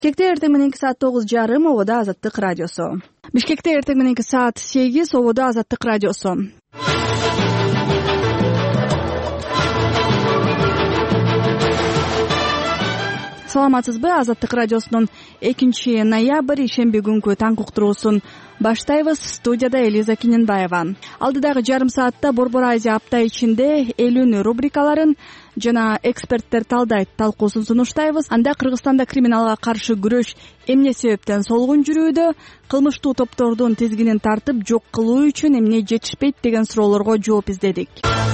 Бишкекте эртең мененки саат 9:30 ободо Азаттык радиосу. Бишкекте эртең мененки саат 8 ободо Азаттык радиосу. Саламатсызбы? Азаттык радиосунун 2 ноябрь ишемби күнкү таң уктуруусун баштайбыз. Студияда Элиза Киненбаева. Алдыдагы жарым саатта Борбор Азия апта ичинде элүүнү рубрикаларын жана эксперттер талдайт талкуусун сунуштайбыз. Анда Кыргызстанда криминалга каршы күрөш эмне себептен солгун жүрүүдө, кылмыштуу топтордун тизгинин тартып жок кылуу үчүн эмне жетишпейт деген суроолорго жооп издедик.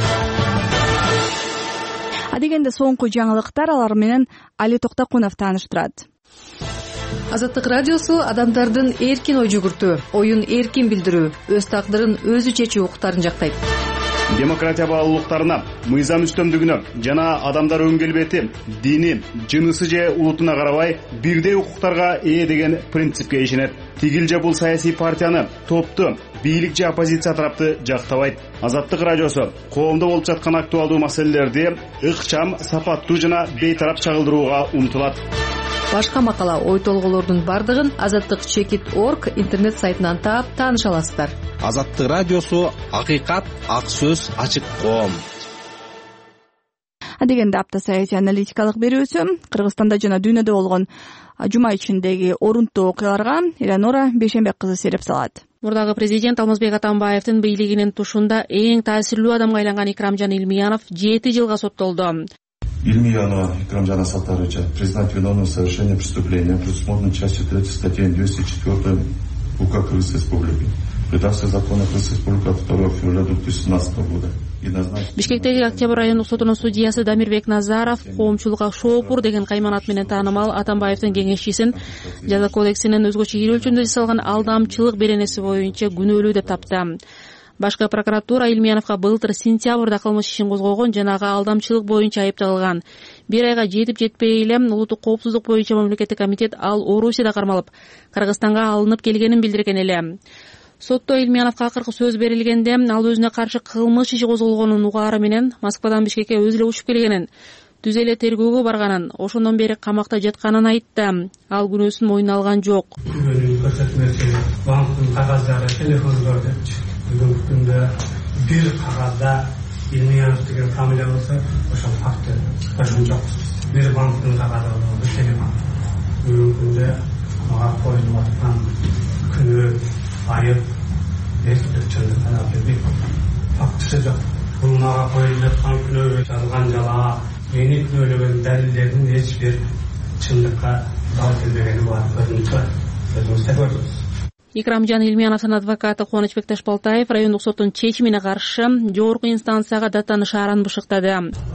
Адегенде соңку жаңылыктар, алар менен Али Токтокунов тааныштырат. Азаттык радиосу адамдардын эркин ой жүгүртүү, оюн эркин билдирүү, өз тагдырын өзү чечүү укуктарын жактайт. Демократия баалуулуктарына, мыйзам үстөмдүгүнө жана адамдар өн келбети, дини, жынысы же улутуна карабай бирдей укуктарга ээ деген принципке ишенет. Тигил же бул саясий партияны, топту, бийлик же оппозиция тарапты жактабайт. Азаттык радиосу коомдо болуп жаткан актуалдуу маселелерди ыкчам, сапаттуу жана бейтарап чагылдырууга умтулат. Башка макала, ой толголордун бардыгын azattik.org интернет сайтынан таап тааныша аласыздар. Азаттык радиосу акыйкат, ак сөз, ачык коом. Адегенде апта саясий аналитикалык берүүсү Кыргызстанда жана дүйнөдө болгон жума ичиндеги орунтуу окуяларга Элеонора Бейшенбек кызы сереп салат. Мурдагы президент Алмазбек Атамбаевдин бийлигинин тушунда эң таасирлүү адамга айланган Икрамжан Илмиянов 7 жылга соттолду. Ильмиянова Икрамжана Саттаровича признать виновным в совершении преступления, предусмотренной частью 3 статьи 204 УК Кыргызской Республики. Редакция закона Кыргызской Республики от 2 февраля 2017 года. Бишкектеги Октябрь райондук сотунун судьясы Дамирбек Назаров коомчулукка шоопур деген кайманат менен таанымал Атамбаевдин кеңешчисин жаза кодексинин өзгөчө ири өлчөмдө жасалган алдамчылык беренеси боюнча күнөөлүү деп тапты. Башкы прокуратура Илмияновго былтыр сентябрда кылмыш ишин козгогон жана ага алдамчылык боюнча айыпталган. Бир айга жетип-жетпей эле улуттук коопсуздук боюнча мамлекеттик комитет ал Орусияда кармалып, Кыргызстанга алынып келгенин билдирген эле. Сотто Илмияновго акыркы сөз берилгенде ал өзүнө каршы кылмыш иши козголгонун угаары менен Москвадан Бишкекке өзү эле учуп келгенин, түз эле тергөөгө барганын, ошондон бери камакта жатканын айтты. Ал күнөөсүн мойнуна алган жок. Банктын кагаздары, телефондор депчи. Бүгүнкү күндө бир кагазда Илмиянов деген фамилия болсо, ошол факты ошончо бир банктын кагазы болот, бир телефон. Бүгүнкү күндө мага коюлуп аткан күнөө айып чындыктан албайт. Фактысы жок. Бул мага коюлуп аткан күнөө жазылган жала, мени күнөөлөгөн далилдердин эч бир чындыкка дал келбегени бар. Өзүңүз көрдүңүз. Икрамжан Илмияновдун адвокаты Кубанычбек Ташбалтаев райондук соттун чечимине каршы жогорку инстанцияга даттаны шааран бышыктады.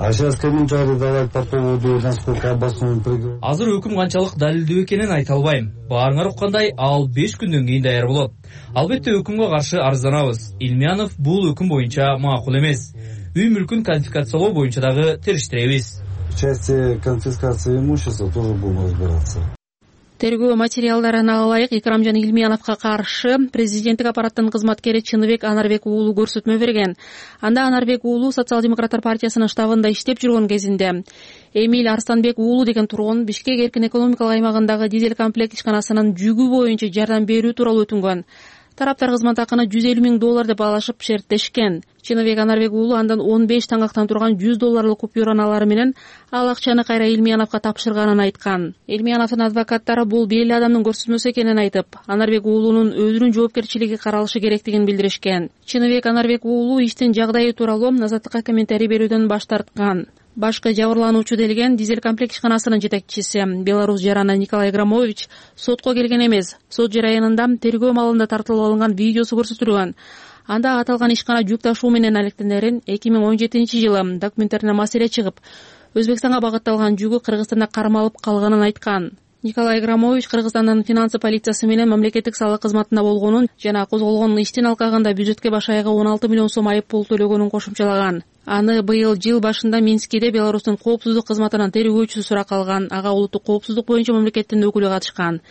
Азыр өкүм канчалык далилдүү экенин айта албайм. Баарыңар уккандай, ал 5 күндөн кийин даяр болот. Албетте өкүмгө каршы арызданабыз. Илмиянов бул өкүм боюнча макул эмес. Үй мүлкүн конфискациялоо боюнча дагы териштиребиз. Части конфискации имущества тоже будем разбираться. Тергөө материалдарына ылайык Икрамжан Илмияновго каршы президенттик аппараттын кызматкери Чыныбек Анарбек уулу көрсөтмө берген. Анда Анарбек уулу Социал-демократтар партиясынын штабында иштеп жүргөн кезинде Эмиль Арстанбек уулу деген тургун Бишкек эркин экономикалык аймагындагы дизель комплект ишканасынын жүгү боюнча жардам берүү тууралуу өтүнгөн. Тараптар кызмат акыны $150 000 деп алышып шерттешкен. Чыныбек Анарбек уулу андан 15 таңактан турган $100 купюраны алары менен ал акчаны кайра Илмияновго тапшырганын айткан. Илмияновдун адвокаттары бул белгилүү адамдын көрсөтмөсү экенин айтып, Анарбек уулунун өзүнүн жоопкерчилиги каралышы керектигин билдиришкен. Чыныбек Анарбек уулу иштин жагдайы тууралуу Азаттыкка комментарий берүүдөн баш тарткан. Башкы жабырлануучу делген дизель комплект ишканасынын жетекчиси Беларусь жараны Николай Громович сотко келген эмес. Сот жараянында тергөө малында тартылып алынган видеосу көрсөтүлгөн. Анда аталган ишкана жүк ташуу менен алектенерин 2017 жылы документтерине маселе чыгып, Өзбекстанга багытталган жүгү Кыргызстанда кармалып калганын айткан. Николай Громович Кыргызстандын финансы полициясы менен мамлекеттик салык кызматында болгонун жана козголгон иштин алкагында бюджетке баш айга 16 миллион сом айып пул төлөгөнүн кошумчалаган. Аны быйыл жыл башында Минскиде Беларустун коопсуздук кызматынан тергөөчүсү суракка алган. Ага улуттук коопсуздук боюнча мамлекеттин өкүлү катышкан.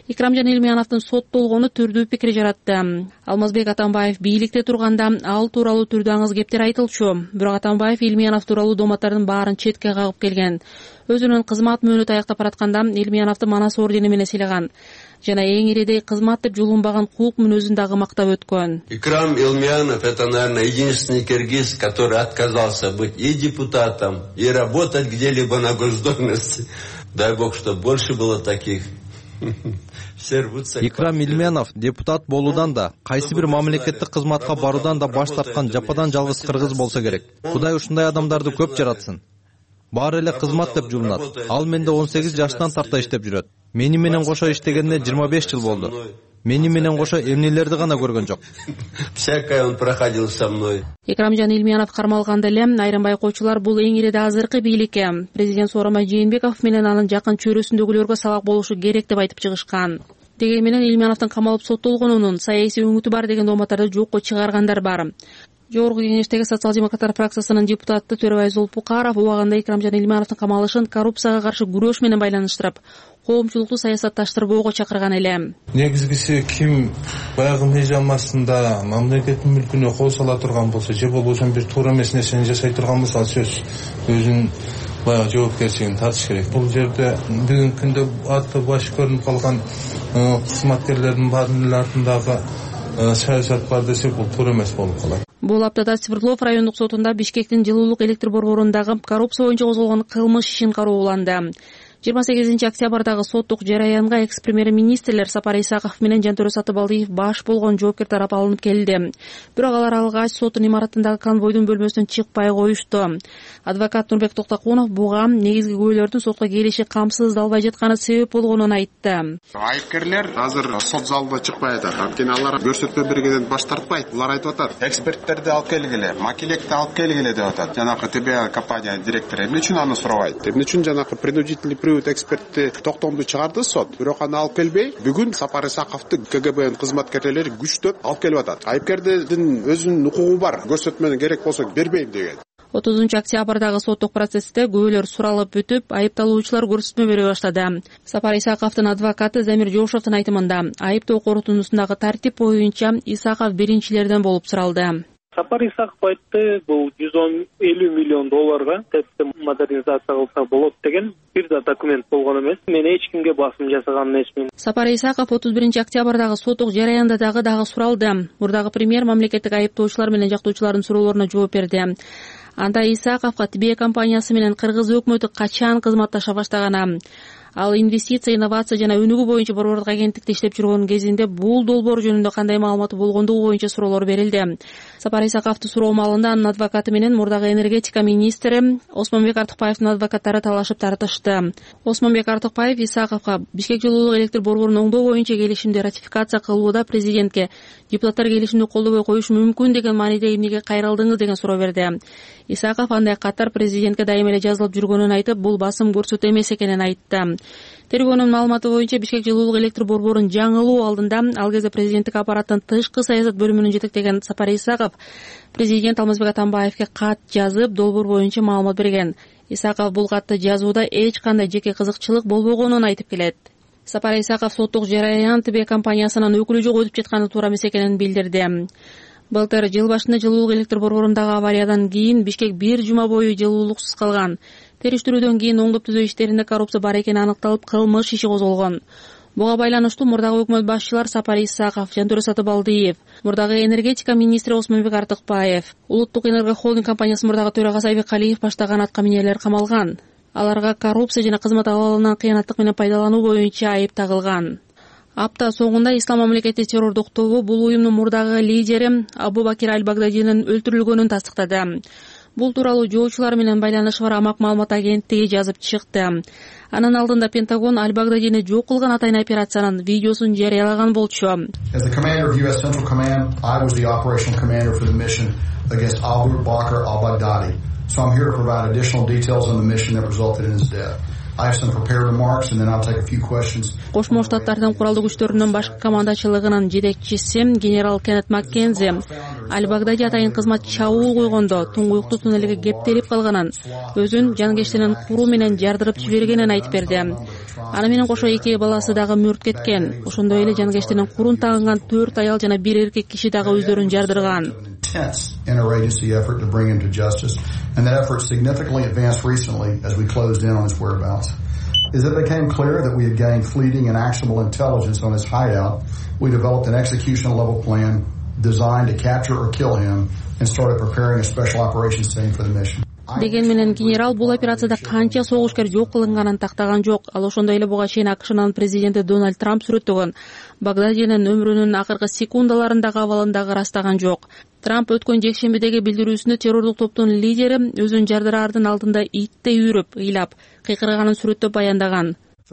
Икрамжан Илмияновдун соттолгону түрдүү пикир жаратты. Алмазбек Атамбаев бийликте турганда ал тууралуу түрдүү аңыз кептер айтылчу. Бирок Атамбаев Илмиянов тууралуу дооматтардын баарын четке кагып келген. Өзүнүн кызмат мөөнөтү аяктап баратканда Илмияновду Манас ордени менен сыйлаган жана эң иридей кызмат деп жулунбаган кулк мүнөзүн дагы мактап өткөн. Икрам Илмиянов — это, наверное, единственный киргиз, который отказался быть и депутатом, и работать где-либо на госдолжности. Дай бог, чтобы больше было таких. Икрам Илмиянов депутат болуудан да, кайсы бир мамлекеттик кызматка баруудан да баш тарткан жападан жалгыз кыргыз болсо керек. Кудай ушундай адамдарды көп жаратсын. Баары эле кызмат деп жулунат. Ал менде 18 жаштан тарта иштеп жүрөт. Мени менен кошо иштегенине 25 жыл болду. Мени менен кошо эмнелерди гана көргөн жок. Всякое он проходил со мной. Икрамжан Илмиянов кармалганда эле айрым байкоочулар бул эң ириде азыркы бийликке президент Сооронбай Жээнбеков менен анын жакын чөйрөсүндөгүлөргө сабак болушу керек деп айтып чыгышкан. Деги менен Илмияновдун камалып соттолгонунун саясий өңүтү бар деген дооматтарды жокко чыгаргандар бар. Жогорку кеңештеги социал-демократтар фракциясынын депутаты Төрөбай Зулпукаров убагында Икрамжан Илмияновдун камалышын коррупцияга каршы күрөш менен байланыштырып, коомчулукту саясатташтырбоого чакырган эле. Негизгиси ким баягы меже алмасында мамлекеттин мүлкүнө кол сала турган болсо, же болбосо бир туура эмес нерсени жасай турган болсо, ал сөз өзүнүн баягы жоопкерчилигин тартыш керек. Бул жерде бүгүнкү күндө аты баш көрүнүп калган кызматкерлердин баарынын артындагы саясат бар десе, бул туура эмес болуп калат. Бул аптада Свердлов райондук сотунда Бишкектин жылуулук электр борборундагы коррупция боюнча козголгон кылмыш ишин карооланды. 28 октябрдагы соттук жараянга экс-премьер-министрлер Сапар Исаков менен Жантөрө Сатыбалдиев баш болгон жоопкер тарап алынып келди. Бирок алар алгач соттун имаратындагы конвойдун бөлмөсүнөн чыкпай коюшту. Адвокат Нурбек Токтокунов буга негизги күбөлөрдүн сотко келиши камсыздалбай жатканы себеп болгонун айтты. Айыпкерлер азыр сот залында чыкпай атат. Анткени алар көрсөтмө бергенден баш тартпайт. Булар айтып атат: эксперттерди алып келгиле, макелекти алып келгиле деп атат. Жанакы ТБ компания директору эмне үчүн аны сурабайт? Эмне үчүн жанакы принудительный экспертти токтомду чыгарды сот. Бирок аны алып келбей, бүгүн Сапар Исаковду КГБнын кызматкерлери күчтөп алып келип атат. Айыпкердин өзүнүн укугу бар. Көрсөтмөнү керек болсо бербейм деген. 30 октябрдагы соттук процессте күбөлөр суралып бүтүп, айыпталуучулар көрсөтмө бере баштады. Сапар Исаковдун адвокаты Замир Жошовдун айтымында, айыптоо корутундусундагы тартип боюнча Исаков биринчилерден болуп суралды. Сапар Исаков айтты, бул 150 миллион долларга тестти модернизация кылса болот деген бир да документ болгон эмес. Мен эч кимге басым жасаган эмесмин. Сапар Исаков 31 октябрдагы соттук жараянда дагы суралды. Мурдагы премьер мамлекеттик айыптоочулар менен жактоочулардын суроолоруна жооп берди. Анда Исаковго ТБ компаниясы менен кыргыз өкмөтү качан кызматташа баштаганы, ал инвестиция, инновация жана өнүгүү боюнча борбордук агенттикте иштеп жүргөн кезинде бул долбоор жөнүндө кандай маалыматы болгондугу боюнча суроолор берилди. Сапар Исаковду суроо маалында анын адвокаты менен мурдагы энергетика министри Осмонбек Артыкбаевдин адвокаттары талашып тартышты. Осмонбек Артыкбаев Исаковго Бишкек жылуулук электр борборун оңдоо боюнча келишимди ратификация кылууда президентке депутаттар келишимди колдобой коюшу мүмкүн деген мааниде эмнеге кайрылдыңыз деген суроо берди. Исаков андай каттар президентке дайыма эле жазылып жүргөнүн айтып, бул басым көрсөтүү эмес экенин айтты. Тергөөнүн маалыматы боюнча Бишкек жылуулук электр борборун жаңылуу алдында ал кезде президенттик аппараттын тышкы саясат бөлүмүнүн жетектеген Сапар Исаков президент Алмазбек Атамбаевге кат жазып, долбоор боюнча маалымат берген. Исаков бул катты жазууда эч кандай жеке кызыкчылык болбогонун айтып келет. Сапар Исаков соттук жараян ТБ компаниясынын өкүлү жок өтүп жатканы туура эмес экенин билдирди. Былтыр жыл башында жылуулук электр борборундагы авариядан кийин Бишкек бир жума бою жылуулуксуз калган. Териштирүүдөн кийин оңдоп түзөө иштеринде коррупция бар экени аныкталып, кылмыш иши козголгон. Буга байланыштуу мурдагы өкмөт башчылар Сапар Исаков, Жантөрө Сатыбалдиев, мурдагы энергетика министри Осмонбек Артыкбаев, Улуттук энерго холдинг компаниясы мурдагы төрагасы Айбек Калиев баштаган аткаминерлер камалган. Аларга коррупция жана кызмат абалынан кыянаттык менен пайдалануу боюнча айып тагылган. Апта соңунда Ислам мамлекети террордук тобу бул уюмдун мурдагы лидери Абу Бакир Аль-Багдадинин өлтүрүлгөнүн тастыктады. Бул тууралуу жоочулар менен байланышы бар Амак маалымат агенттиги жазып чыкты. Анын алдында Пентагон Аль-Багдадини жок кылган атайын операциянын видеосун жарыялаган болчу. As the commander of U.S. Central Command, I was the operational commander for the mission against Abu Bakr al-Baghdadi. So I'm here to provide additional details on the mission that resulted in his death. I have some prepared remarks and then I'll take a few questions. Кошмо Штаттардын куралдуу күчтөрүнүн башкы командачылыгынын жетекчиси генерал Кеннет Маккензи Аль-Багдади атайын кызмат чабуул койгондо туңгуюктуу туннелге кептелип калганын, өзүн жанкештинин куру менен жардырып жибергенин айтып берди. Аны менен кошо 2 баласы дагы мөрт кеткен. Ошондой эле жанкечтинин курун тагынган 4 аял жана 1 эркек киши дагы өздөрүн жардырган. Interagency effort to bring him to justice, and that effort significantly advanced recently as we closed in on his whereabouts. As it became clear that we had gained fleeting and actionable intelligence on his hideout, we developed an execution-level plan designed to capture or kill him and started preparing a special operations team for the mission. Деген менен генерал бул операцияда канча согушкер жок кылынганын тактаган жок. Ал ошондой эле буга чейин АКШнын президенти Дональд Трамп сүрөттөгөн Багдадинин өмүрүнүн акыркы секундаларындагы абалын дагы ырастаган жок. Трамп өткөн жекшембидеги билдирүүсүндө террордук топтун лидери өзүн жардыраардын алдында иттей үрүп, ыйлап, кыйкырганын сүрөттөп баяндаган.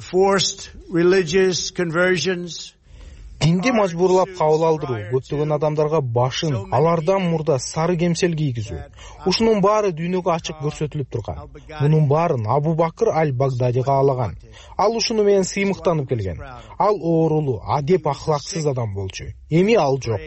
Динди мажбурлап кабыл алдыруу, көптөгөн адамдарга башын, алардан мурда сары кемсел кийгизүү. Ушунун баары дүйнөгө ачык көрсөтүлүп турган. Мунун баарын Абу Бакр аль-Багдадига каалаган. Ал ушуну менен сыймыктанып келген. Ал оорулуу, адеп ахлаксыз адам болчу. Эми ал жок.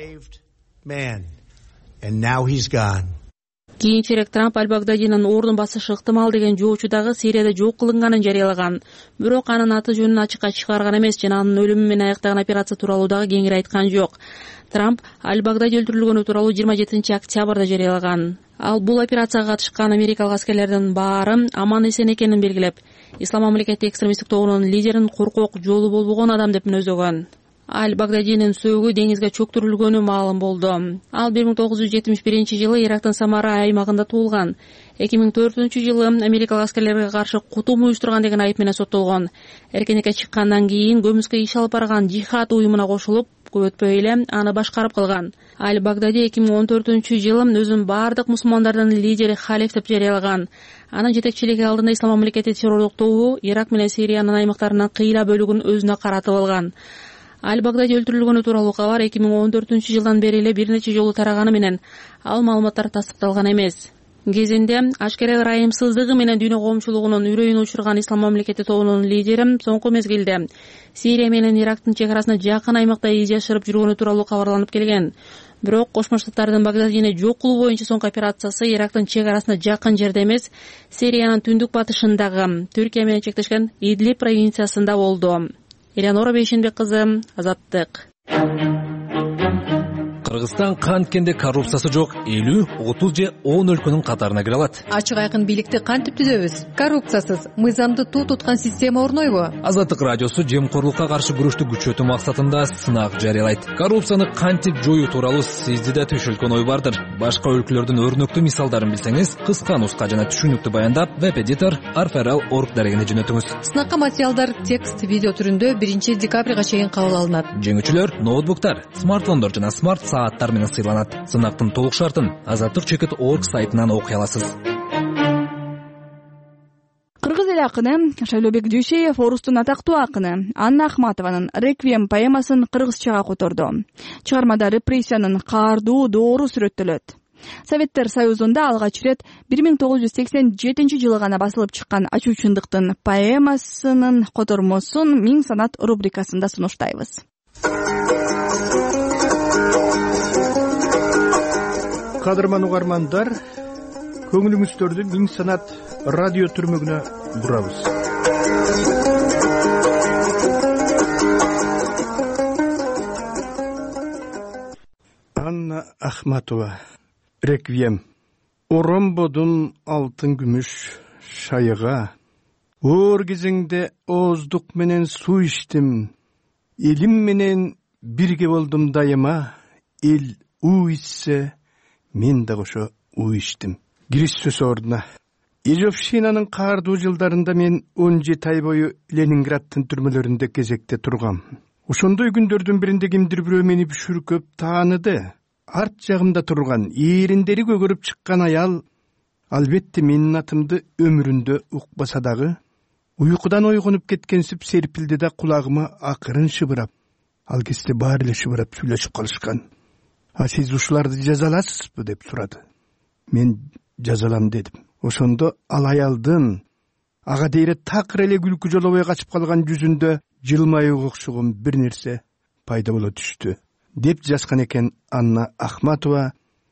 Кийинчерээк Трамп аль-Багдадинин ордун басышы ыктымал деген жоочу дагы Сирияда жок кылынганын жарыялаган. Бирок анын аты жөнүн ачыкка чыгарган эмес жана анын өлүмү менен аяктаган операция тууралуу дагы кеңири айткан жок. Трамп аль-Багдади өлтүрүлгөнү тууралуу 27 октябрда жарыялаган. Ал бул операцияга катышкан америкалык аскерлердин баары аман эсен экенин белгилеп, Ислам мамлекети экстремисттик тобунун лидерин коркок, жолу болбогон адам деп мүнөзөгөн. Аль-Багдадинин сөөгү деңизге чөктүрүлгөнү маалым болду. Ал 1971-жылы Ирактын Самара аймагында туулган. 2004-жылы америкалык аскерлерге каршы кутум уюштурган деген айып менен соттолгон. Эркинlikке чыккандан кийин көмүскө иш алып барган жихад уюмуна кошулуп, көп өтпөй эле аны башкарып калган. Аль-Багдади 2014-жылы өзүн бардык мусулмандардын лидери халиф деп жарыялаган. Анын жетекчилиги алдында Ислам мамлекети террордук тобу Ирак менен Сириянын аймактарынын кыйла бөлүгүн өзүнө каратып алган. Аль-Багдади өлтүрүлгөнү тууралуу кабар 2014-жылдан бери эле бир нече жолу тараганы менен ал маалыматтар тастыкталган эмес. Кезинде ашкере ырайымсыздыгы менен дүйнө коомчулугунун үрөйүн учурган Ислам мамлекети тобунун лидери соңку мезгилде Сирия менен Ирактын чек арасына жакын аймакта из жашырып жүргөнү тууралуу кабарланып келген. Бирок Кошмо Штаттардын Багдадини жок кылуу боюнча соңку операциясы Ирактын чек арасына жакын жерде эмес, Сириянын түндүк батышындагы Түркия менен чектешкен Идлиб провинциясында болду. Элеонора Бейшенбек кызы, Азаттык. Кыргызстан канткенде коррупциясы жок 50, 30 же 10 өлкөнүн катарына кире алат. Ачык айкын бийликти кантип түзөбүз? Коррупциясыз, мыйзамды туу туткан система орнойбу? Азаттык радиосу жемкорлукка каршы күрөштү күчөтүү максатында сынак жарыялайт. Коррупцияны кантип жоюу тууралуу сизде да түшүлгөн ой бардыр. Башка өлкөлөрдүн өрнөктүү мисалдарын билсеңиз, кыска нуска жана түшүнүктүү баяндап веб-эдитор arferal.org дарегине жөнөтүңүз. Сынакка материалдар текст, видео түрүндө 1 декабрга чейин кабыл алынат. Жеңүүчүлөр ноутбуктар, смартфондор жана смарт сааттар менен сыйланат. Сынактын толук шартын azatlyk.org сайтынан окуй аласыз. Кыргыз эл акыны Шайлообек Дүйшеев орустун атактуу акыны Анна Ахматованын «Реквием» поэмасын кыргызчага которду. Чыгармада репрессиянын каардуу доору сүрөттөлөт. Советтер Союзунда алгач ирет 1987-жылы гана басылып чыккан Ачуучундуктун поэмасынын котормосун «Миң санат» рубрикасында сунуштайбыз. Кадырман угармандар, көңүлүңүздөрдү Миң санат радио түрмөгүнө бурабыз. Анна Ахматова, «Реквием». Оромбодун алтын күмүш шайыга, оор кезеңде ооздук менен суу иштим, элим менен бирге болдум дайыма, эл уу ичсе, мен да кошо уу иштим. Кириш сөз ордуна. Ижевшинанын каардуу жылдарында мен 17 ай бою Ленинградтын түрмөлөрүндө кезекте тургам. Ошондой күндөрдүн биринде кимдир бирөө мени бүшүркөп тааныды. Арт жагымда турган, эриндери көгөрүп чыккан аял, албетте менин атымды өмүрүндө укпаса дагы, уйкудан ойгонуп кеткенсип серпилди да кулагыма акырын шыбырап. Ал кезде баары эле шыбырап сүйлөшүп калышкан. А сиз ушуларды жазаласызбы деп сурады. Мен жазалам дедим. Ошондо ал аялдын ага дейре такыр эле күлкү жолобой качып калган жүзүндө жылмаюуга окшогон бир нерсе пайда боло түштү деп жазган экен Анна Ахматова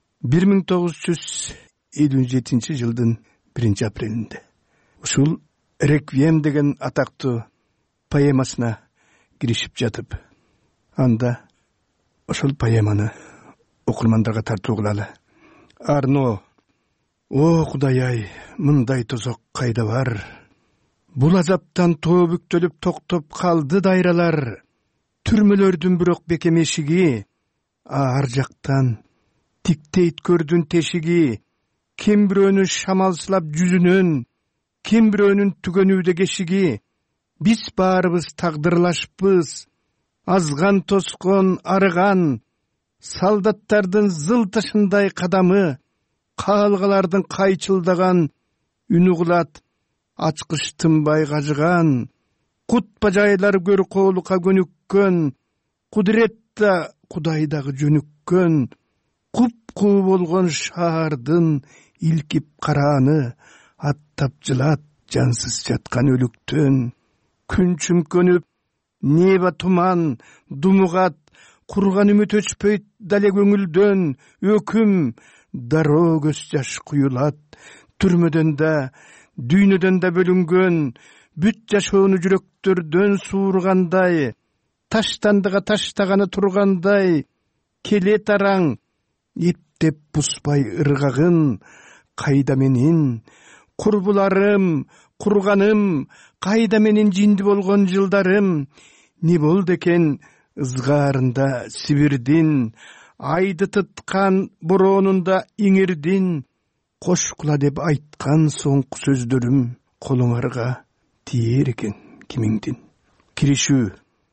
1957 жылдын 1 апрелинде. Ушул «Реквием» деген атактуу поэмасына киришип жатып, анда ошол поэманы окурмандарга тартуу кылалы. Арно: о Кудай-ай, мындай тозок кайда бар? Бул азаптан тобүктөлүп токтоп калды дайралар. Түрмөлөрдүн бирок бекем эшиги, ар жактан тиктейт көрдүн тешиги. Ким бирөөнү шамалсылап жүзүнөн, ким бирөөнүн түгөнүүдө кешиги. Биз баарыбыз тагдырлашпыз, азган тоскон арыган, солдаттардын зылтышындай кадамы, каалгалардын кайчылдаган үнү кылат ачкыч тынбай кажыган. Кут бажайлар көр коолукка көнүккөн, кудурет да Кудай дагы жөнүккөн. Куп-куу болгон шаардын илкип карааны, аттап жылат жансыз жаткан өлүктөн. Күн чүмкөнүп, неба туман, думугат, курган үмүт өчпөйт дале көңүлдөн. Өкүм, дароо көз жаш куюлат, түрмөдөн да, дүйнөдөн да бөлүнгөн. Бүт жашоону жүрөктөрдөн суургандай, таштандыга таштаганы тургандай. Келет араң, эптеп бузбай ыргагын. Кайда менин курбуларым, курганым, кайда менин жинди болгон жылдарым? Не болду экен ызгаарында Сибирдин, айды тыткан бороонунда иңирдин? Кош кула деп айткан соңку сөздөрүм колуңарга тиер экен кимиңдин? Киришүү: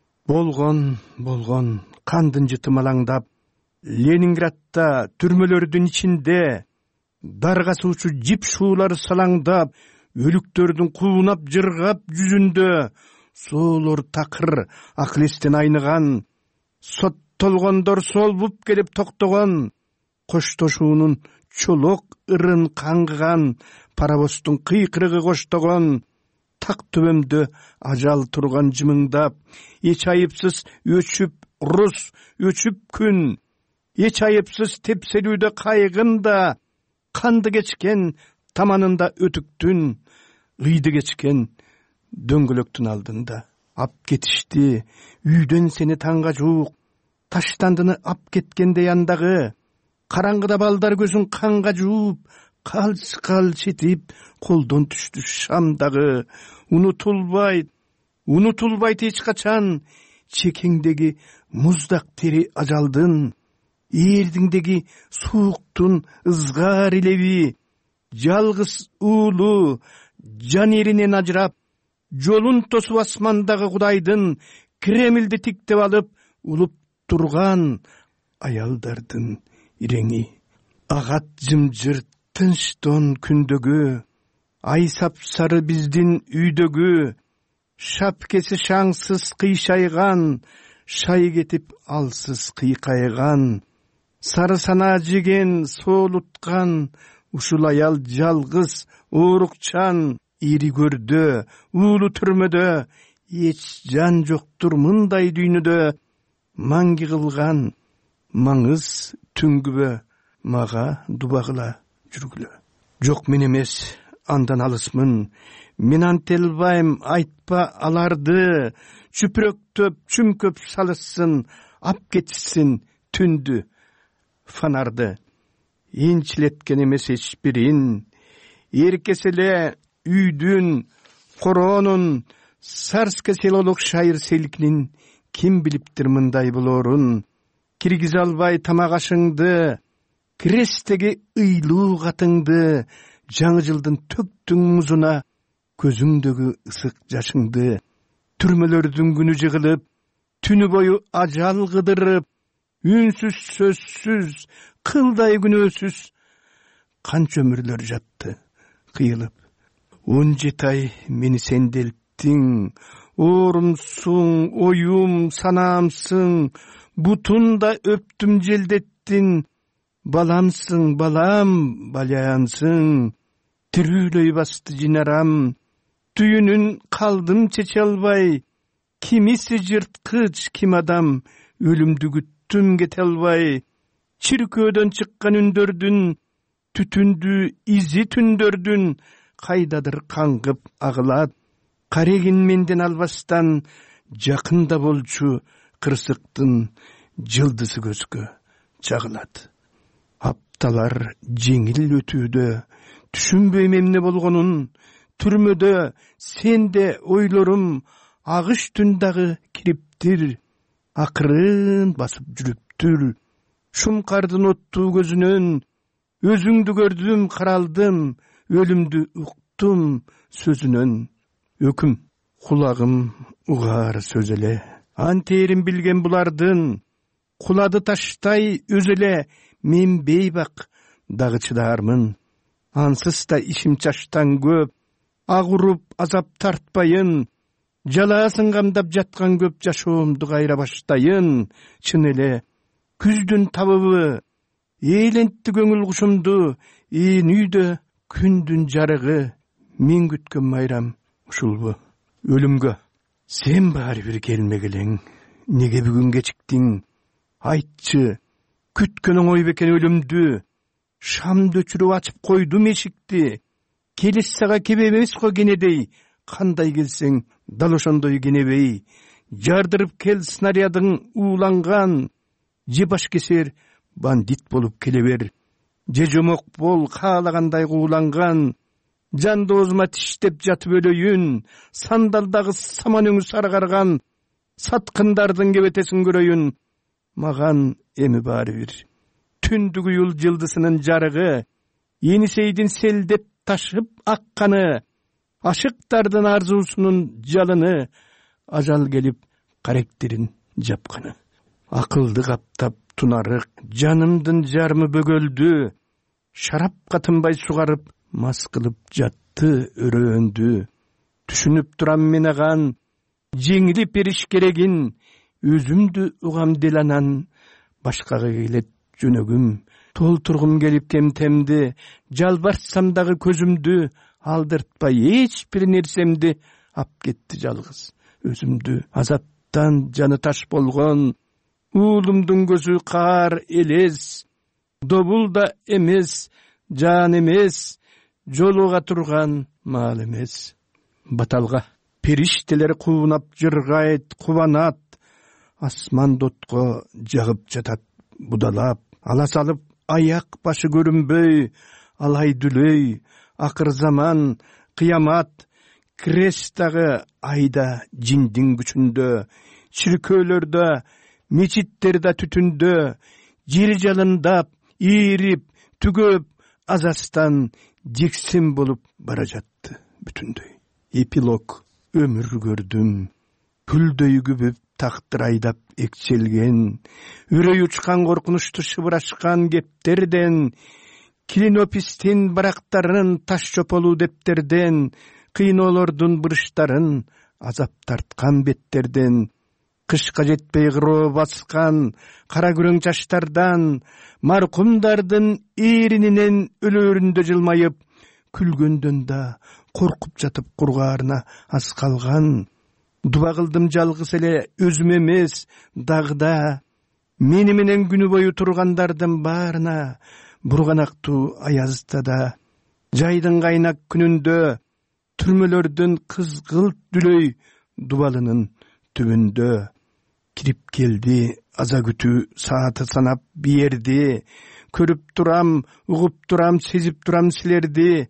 болгон кандын жытымалаңдап, Ленинградта түрмөлөрдүн ичинде даргасуучу жип шуулар салаңдап, өлүктөрдүн куунап жыргап жүзүндө. Соолор такыр акыл-эстен айныган, соттолгондор солбуп келип токтогон. Коштошуунун чолок ырын каңгыган, паровоздун кыйкырыгы коштогон. Так төбөмдө ажал турган жымыңдап, эч айыпсыз өчүп руз, өчүп күн. Эч айыпсыз тепселүүдө кайгында, канды кечкен таманында өтүктүн. Ыйды кечкен дөңгөлөктүн алдында. Ап кетишти үйдөн сени таңга жуук, таштандыны ап кеткенде яндагы. Караңгыда балдар көзүн канга жууп, калч этип колдон түштү шамдагы. Унутулбайт эч качан чекеңдеги муздак тери ажалдын, эрдиңдеги сууктун ызгаар илеби. Жалгыз уулу жан эринен ажырап, жолун тосуп асмандагы Кудайдын, Кремлди тиктеп алып улуп турган аялдардын иреңи. Агат жымжырт тынчтон күндөгү, ай сапсары биздин үйдөгү. Шапкеси шаңсыз кыйшайган, шай кетип алсыз кыйкайган. Сары сана жеген соолуткан, ушул аял жалгыз оорукчан. Ири көрдө, уулу түрмөдө, эч жан жоктур мындай дүйнөдө. Маңги кылган маңыз түнгүбө, мага дубагыла жүргүлө. Жок, мен эмес, андан алысмын. Мен антелбайм, айтпа аларды. Чүпүрөктөп, чүмкөп салышсын, ап кетишсин түндү фонарды. Энчилеткен эмес эч бирин. Эркес эле үйдүн короонун, Сарске селолук шайыр селкинин ким билиптир мындай болоорун. Киргизе албай тамак ашыңды, крестеги ыйлуу катыңды. Жаңы жылдын төктүң музуна, көзүңдөгү ысык жашыңды. Түрмөлөрдүн күнү жыгылып, түнү бою ажал кыдырып, үнсүз сөзсүз, кылдай күнөөсүз канча өмүрлөр жатты кыйылып. 17 ай мени сенделттиң, оорумсуң, оюм, санаамсың, бутунда өптүм желдеттин. Баламсың, балам, балаямсың, тирүүлөй басты жинарам. Түйүнүн калдым чече албай, кимиси жырткыч, ким адам, өлүмдү күттүм кете албай. Чиркөөдөн чыккан үндөрдүн, түтүндү изи түндөрдүн, кайдадыр каңгып агылат. карегин менден албастан жакында болчу кырсыктын жылдызы көзгө чагылат. Апталар жеңил өтүүдө түшүнбөйм эмне болгонун, түрмөдө сенде ойлорум агыш түн дагы кириптир, акырын басып жүрүптүр. Шумкардын оттуу көзүнөн өзүңдү көрдүм, каралдым, өлүмдү уктум сөзүнөн. Өкүм, кулагым угар сөз эле, антерин билген булардын, кулады таштай өз эле, мен бейбак дагы чыдармын. Ансыз да ишим чаштан көп, агуруп азап тартпайын, жалаасын камдап жаткан көп жашоомду кайра баштайын. Чын эле күздүн табыбы ээлентти көңүл кушумду, ээн үйдө күндүн жарыгы, мен күткөн майрам ушулбу? Өлүмгө сен баары бир келмек элең, неге бүгүн кечиктиң? Айтчы, күткөнүң ой бекен өлүмдү? Шамды өчүрүп ачып койдум эшикти, келес сага кебе эмес го кенедей, кандай келсең дал ошондой кенебей. Жардырып кел снарядың ууланган, же баш кесер бандит болуп келе бер, же жомок бол каалагандай кууланган. Жан доозума тиштеп жатып өлөйүн, сандалдагы саман өңү саргарган, саткындардын кебетесин көрөйүн. Маган эми баары бир түндүк уюл жылдысынын жарыгы, Енисейдин селдеп ташып акканы, ашыктардын арзуусунун жалыны, ажал келип каректерин жапканы. Акылды каптап тунарык, жанымдын жарымы бөгөлдү, шарапка тынбай сугарып, мас кылып жатты өрөөндү. Түшүнүп турам мен аган, жеңилип бериш керегин, өзүмдү угам деланан, башкага келет жөнөгүм. Толтургум келип кемтемди, жалбарсам дагы көзүмдү, алдыртпай эч бир нерсемди, ап кетти жалгыз өзүмдү. Азаптан жаны таш болгон, уулумдун көзү каар элес, добул да эмес, жан эмес, жолуга турган маал эмес. Баталга периштелер куунап жыргайт, кубанат, асман дотко жагып жатат будалап. Ала салып аяк башы көрүнбөй, алай дүлөй, акыр заман, кыямат, крест дагы айда жиндин күчүндө, чиркөөлөрдө, мечиттерде түтүндө, жер жалындап, ийрип, түгөп, азастан жексен болуп бара жатты бүтүндөй. Эпилог. Өмүр көрдүм, күлдөй күбүп тактыр айдап экчелген, үрөй учкан коркунучту шыбырашкан кептерден, клинопистин барактарын таш чополуу дептерден, кыйноолордун бырыштарын азап тарткан беттерден, кышка жетпей кыроо баскан кара күрөң жаштардан, маркумдардын ээрининен өлөөрүндө жылмайып, күлгөндөн да коркуп жатып кургаарына аз калган. Дуба кылдым жалгыз эле өзүм эмес, дагы мени менен күнү бою тургандардын баарына, бурганактуу аязда да, жайдын кайнак күнүндө, түрмөлөрдүн кызгылт дүлөй дубалынын түбүндө. Кирип келди аза күтүү сааты санап биерди, көрүп турам, угуп турам, сезип турам силерди,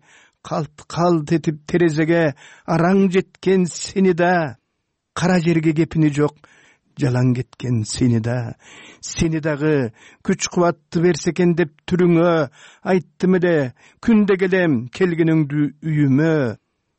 калт этип терезеге араң жеткен сени да, кара жерге кепини жок жалаң кеткен сени да, сени дагы күч кубатты берсе экен деп түрүңө, айттым эле күндө келем келгениңдү үйүмө.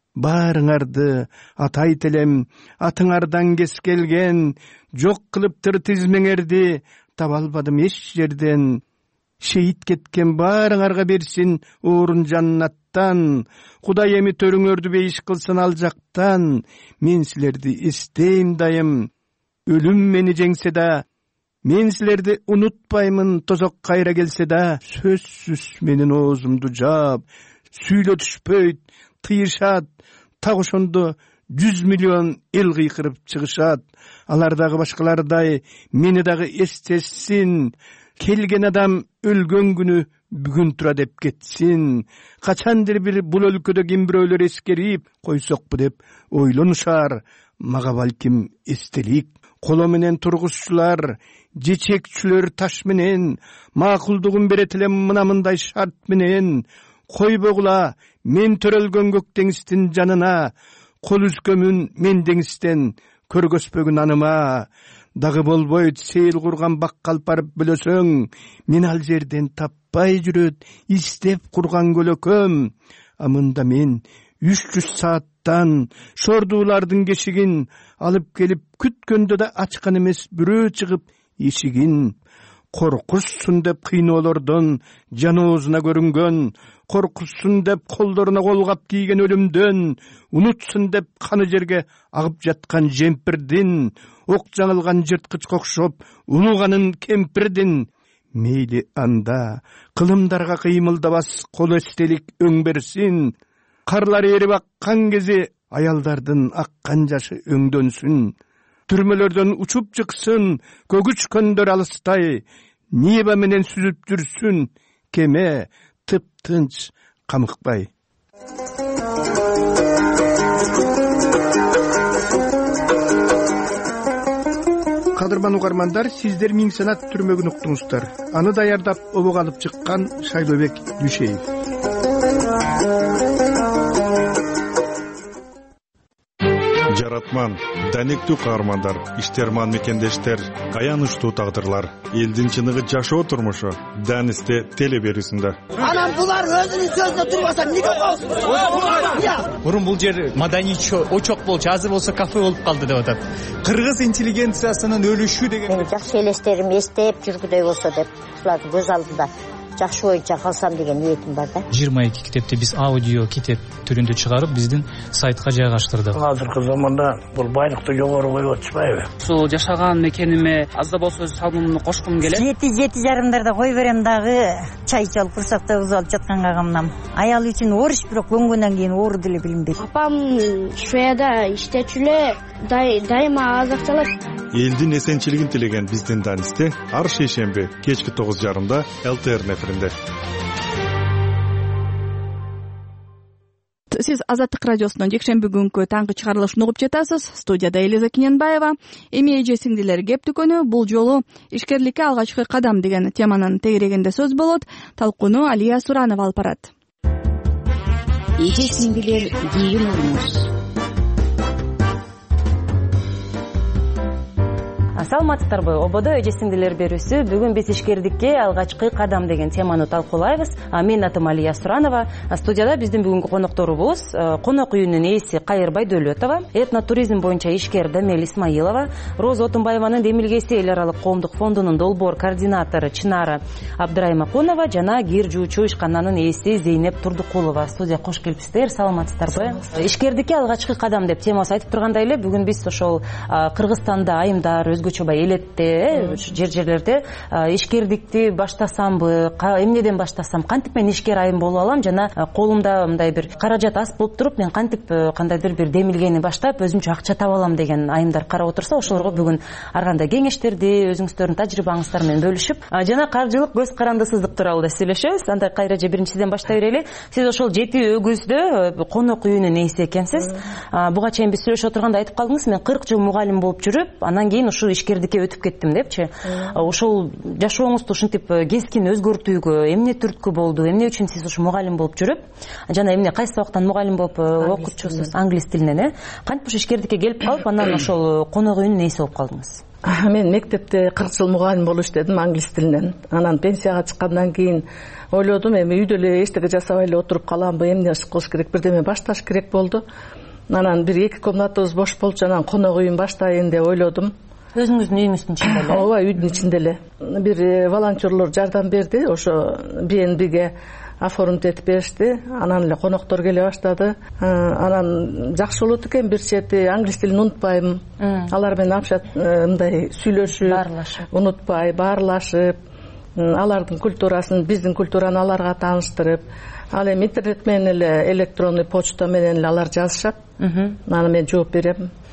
Баарыңарды атайт элем, атыңардан кес келген, жок кылыптыр тизмеңерди, таба албадым эч жерден. Шейит кеткен баарыңарга берсин орун жаннаттан, Кудай эми төрүңөрдү бейиш кылсын ал жактан. Мен силерди эстейм дайым, өлүм мени жеңсе да, мен силерди унутпаймын тозок кайра келсе да. Сөзсүз менин оозумду жаап, сүйлөтүшпөйт, тыйышат, так ошондо 100 миллион эл кыйкырып чыгышат. Алар дагы башкалардай мени дагы эстесин, келген адам өлгөн күнү бүгүн тура деп кетсин. Качандыр бир бул өлкөдө ким бирөөлөр эскерип койсокпу деп ойлонушар. Мага балким эстелик. Коло менен тургузчулар, жечекчүлөр таш менен, макулдугун берет элем мындай шарт менен. Койбогула мен төрөлгөн көк деңиздин жанына, кол үзгөмүн мен деңизден көргөспөгүн аныма. Дагы болбойт сейил курган баккал барып бөлөсөң, мен ал жерден таппай жүрөт издеп курган көлөкөм. Амында мен 300 сааттан шордуулардын кешигин алып келип күткөндө да ачкан эмес бирөө чыгып эшигин. Коркушсун деп кыйноолордон жаноозуна көрүнгөн, коркушсун деп колдоруна колгап кийген өлүмдөн, унутсун деп каны жерге агып жаткан жемпирдин, ок жаңылган жырткыч окшоп унуганын кемпирдин. Мейли анда кылымдарга кыймылдабас кол эстелик өң берсин. Карлар эрип аккан кези аялдардын аккан жашы өңдөнсүн. Түрмөлөрдөн учуп чыксын көгүчкөндөр алыстай, неба менен сүзүп жүрсүн кеме тып-тынч камыкпай. Кадырман угармандар, сиздер Миң Санат түрмөгүн уктуңуздар. Аны даярдап обого алып чыккан Шайлообек Дүйшеев. Жаратман, данектүү каармандар, иштерман мекендештер, аянычтуу тагдырлар, элдин чыныгы жашоо турмушу Данисте теле берүүсүндө. Анан булар өзүнүн сөзүнө турбаса эмнеге коосуң? Мурун бул жер маданий очок болчу, азыр болсо кафе болуп калды деп атат. Кыргыз интеллигенциясынын өлүшү деген. Мен жакшы элестерим эстеп жүргүдөй болсо деп, ушуларды көз алдымда жакшы боюнча калсам деген ниетим бар да. 22 китепти биз аудио китеп түрүндө чыгарып, биздин сайтка жайгаштырдык. Азыркы заманда бул байлыкты жогору коюп атышпайбы? Ушул жашаган мекениме аз да болсо салымымды кошкум келет. 7:30 кой берем дагы, чай ичип курсакта узалып жатканга камнам. Аял үчүн оруч, бирок көнгөндөн кийин оору деле билинбейт. Апам Шведияда иштечү эле, дайыма азыкталат. Элдин эсенчилигин тилеген биздин Данисте ар шейшемби кечки 9:30 ЛТР неферинде. Сиз Азаттык радиосунун жекшемби күнкү таңкы чыгарылышын угуп жатасыз. Студияда Элиза Киненбаева. Эми эже сиңдилер кеп түкөнү бул жолу ишкерликке алгачкы кадам деген теманын тегерегинде сөз болот. Талкууну Алия Суранова алып барат. Эже сиңдилер кийин орунуз. Саламатсыздарбы? Ободо эже сиңдилер берүүсү бүгүн биз ишкердикке алгачкы кадам деген теманы талкуулайбыз. Мен атым Алия Суранова. Студияда биздин бүгүнкү конокторубуз конок үйүнүн ээси Кайырбай Дөлөтова, этнотуризм боюнча ишкер Дамел Исмаилова, Роза Отунбаеванын Демилгеси эл аралык коомдук фондунун долбоор координатору Чынара Абдраймакунова жана кир жуучу ишкананын ээси Зейнеп Турдукулова. Студия кош келипсиздер. Саламатсыздарбы? Ишкердикке алгачкы кадам деп темасы айтып тургандай эле бүгүн биз ошол Кыргызстанда айымдар өзгөчө элетте жерлерде ишкердикти баштасамбы, эмнеден баштасам, кантип мен ишкер айым боло алам жана колумда мындай бир каражат аз болуп туруп мен кантип кандайдыр бир демилгени баштап өзүмчө акча таба алам деген айымдар карап отурса, ошолорго бүгүн ар кандай кеңештерди өзүңүздөрдүн тажрыйбаңыздар менен бөлүшүп жана каржылык көз карандысыздык тууралуу да сүйлөшөбүз. Анда Кайра эже биринчиден баштай берели. Сиз ошол Жети Өгүздө конок үйүнүн ээси экенсиз. Буга чейин биз сүйлөшүп отурганда айтып калдыңыз, мен 40 жыл мугалим болуп жүрүп, анан кийин ушул ишкердикке өтүп кеттим депчи. Ошол жашооңузду ушинтип кескин өзгөртүүгө эмне түрткү болду? Эмне үчүн сиз ушу мугалим болуп жүрүп, жана эмне кайсы убактан мугалим болуп окутчусуз англис тилинен, кантип ушу ишкердикке келип калып, анан ошол конок үйүнүн ээси болуп калдыңыз? Мен мектепте 40 жыл мугалим болуп иштедим англис тилинен. Анан пенсияга чыккандан кийин ойлодум, эми үйдө эле эчтеке жасабай эле отуруп каламбы, эмне кылыш керек, бирдеме башташ керек болду. Анан бир 2 комнатабыз бош болчу, анан конок үйүн баштайын деп ойлодум. Өзүңүздүн үйүңүздүн ичинде эле? Ооба, үйдүн ичинде эле. Бир волонтерлор жардам берди, ошо BNBге оформить этип беришти. Анан эле коноктор келе баштады. Анан жакшы болот экен, бир чети англис тилин унутпайм. Алар менен мындай сүйлөшүп, унутпай, баарлашып, алардын культурасын, биздин культураны аларга тааныштырып, ал эми интернет менен эле электронный почта менен эле алар жазышат. Аны мен жооп берем.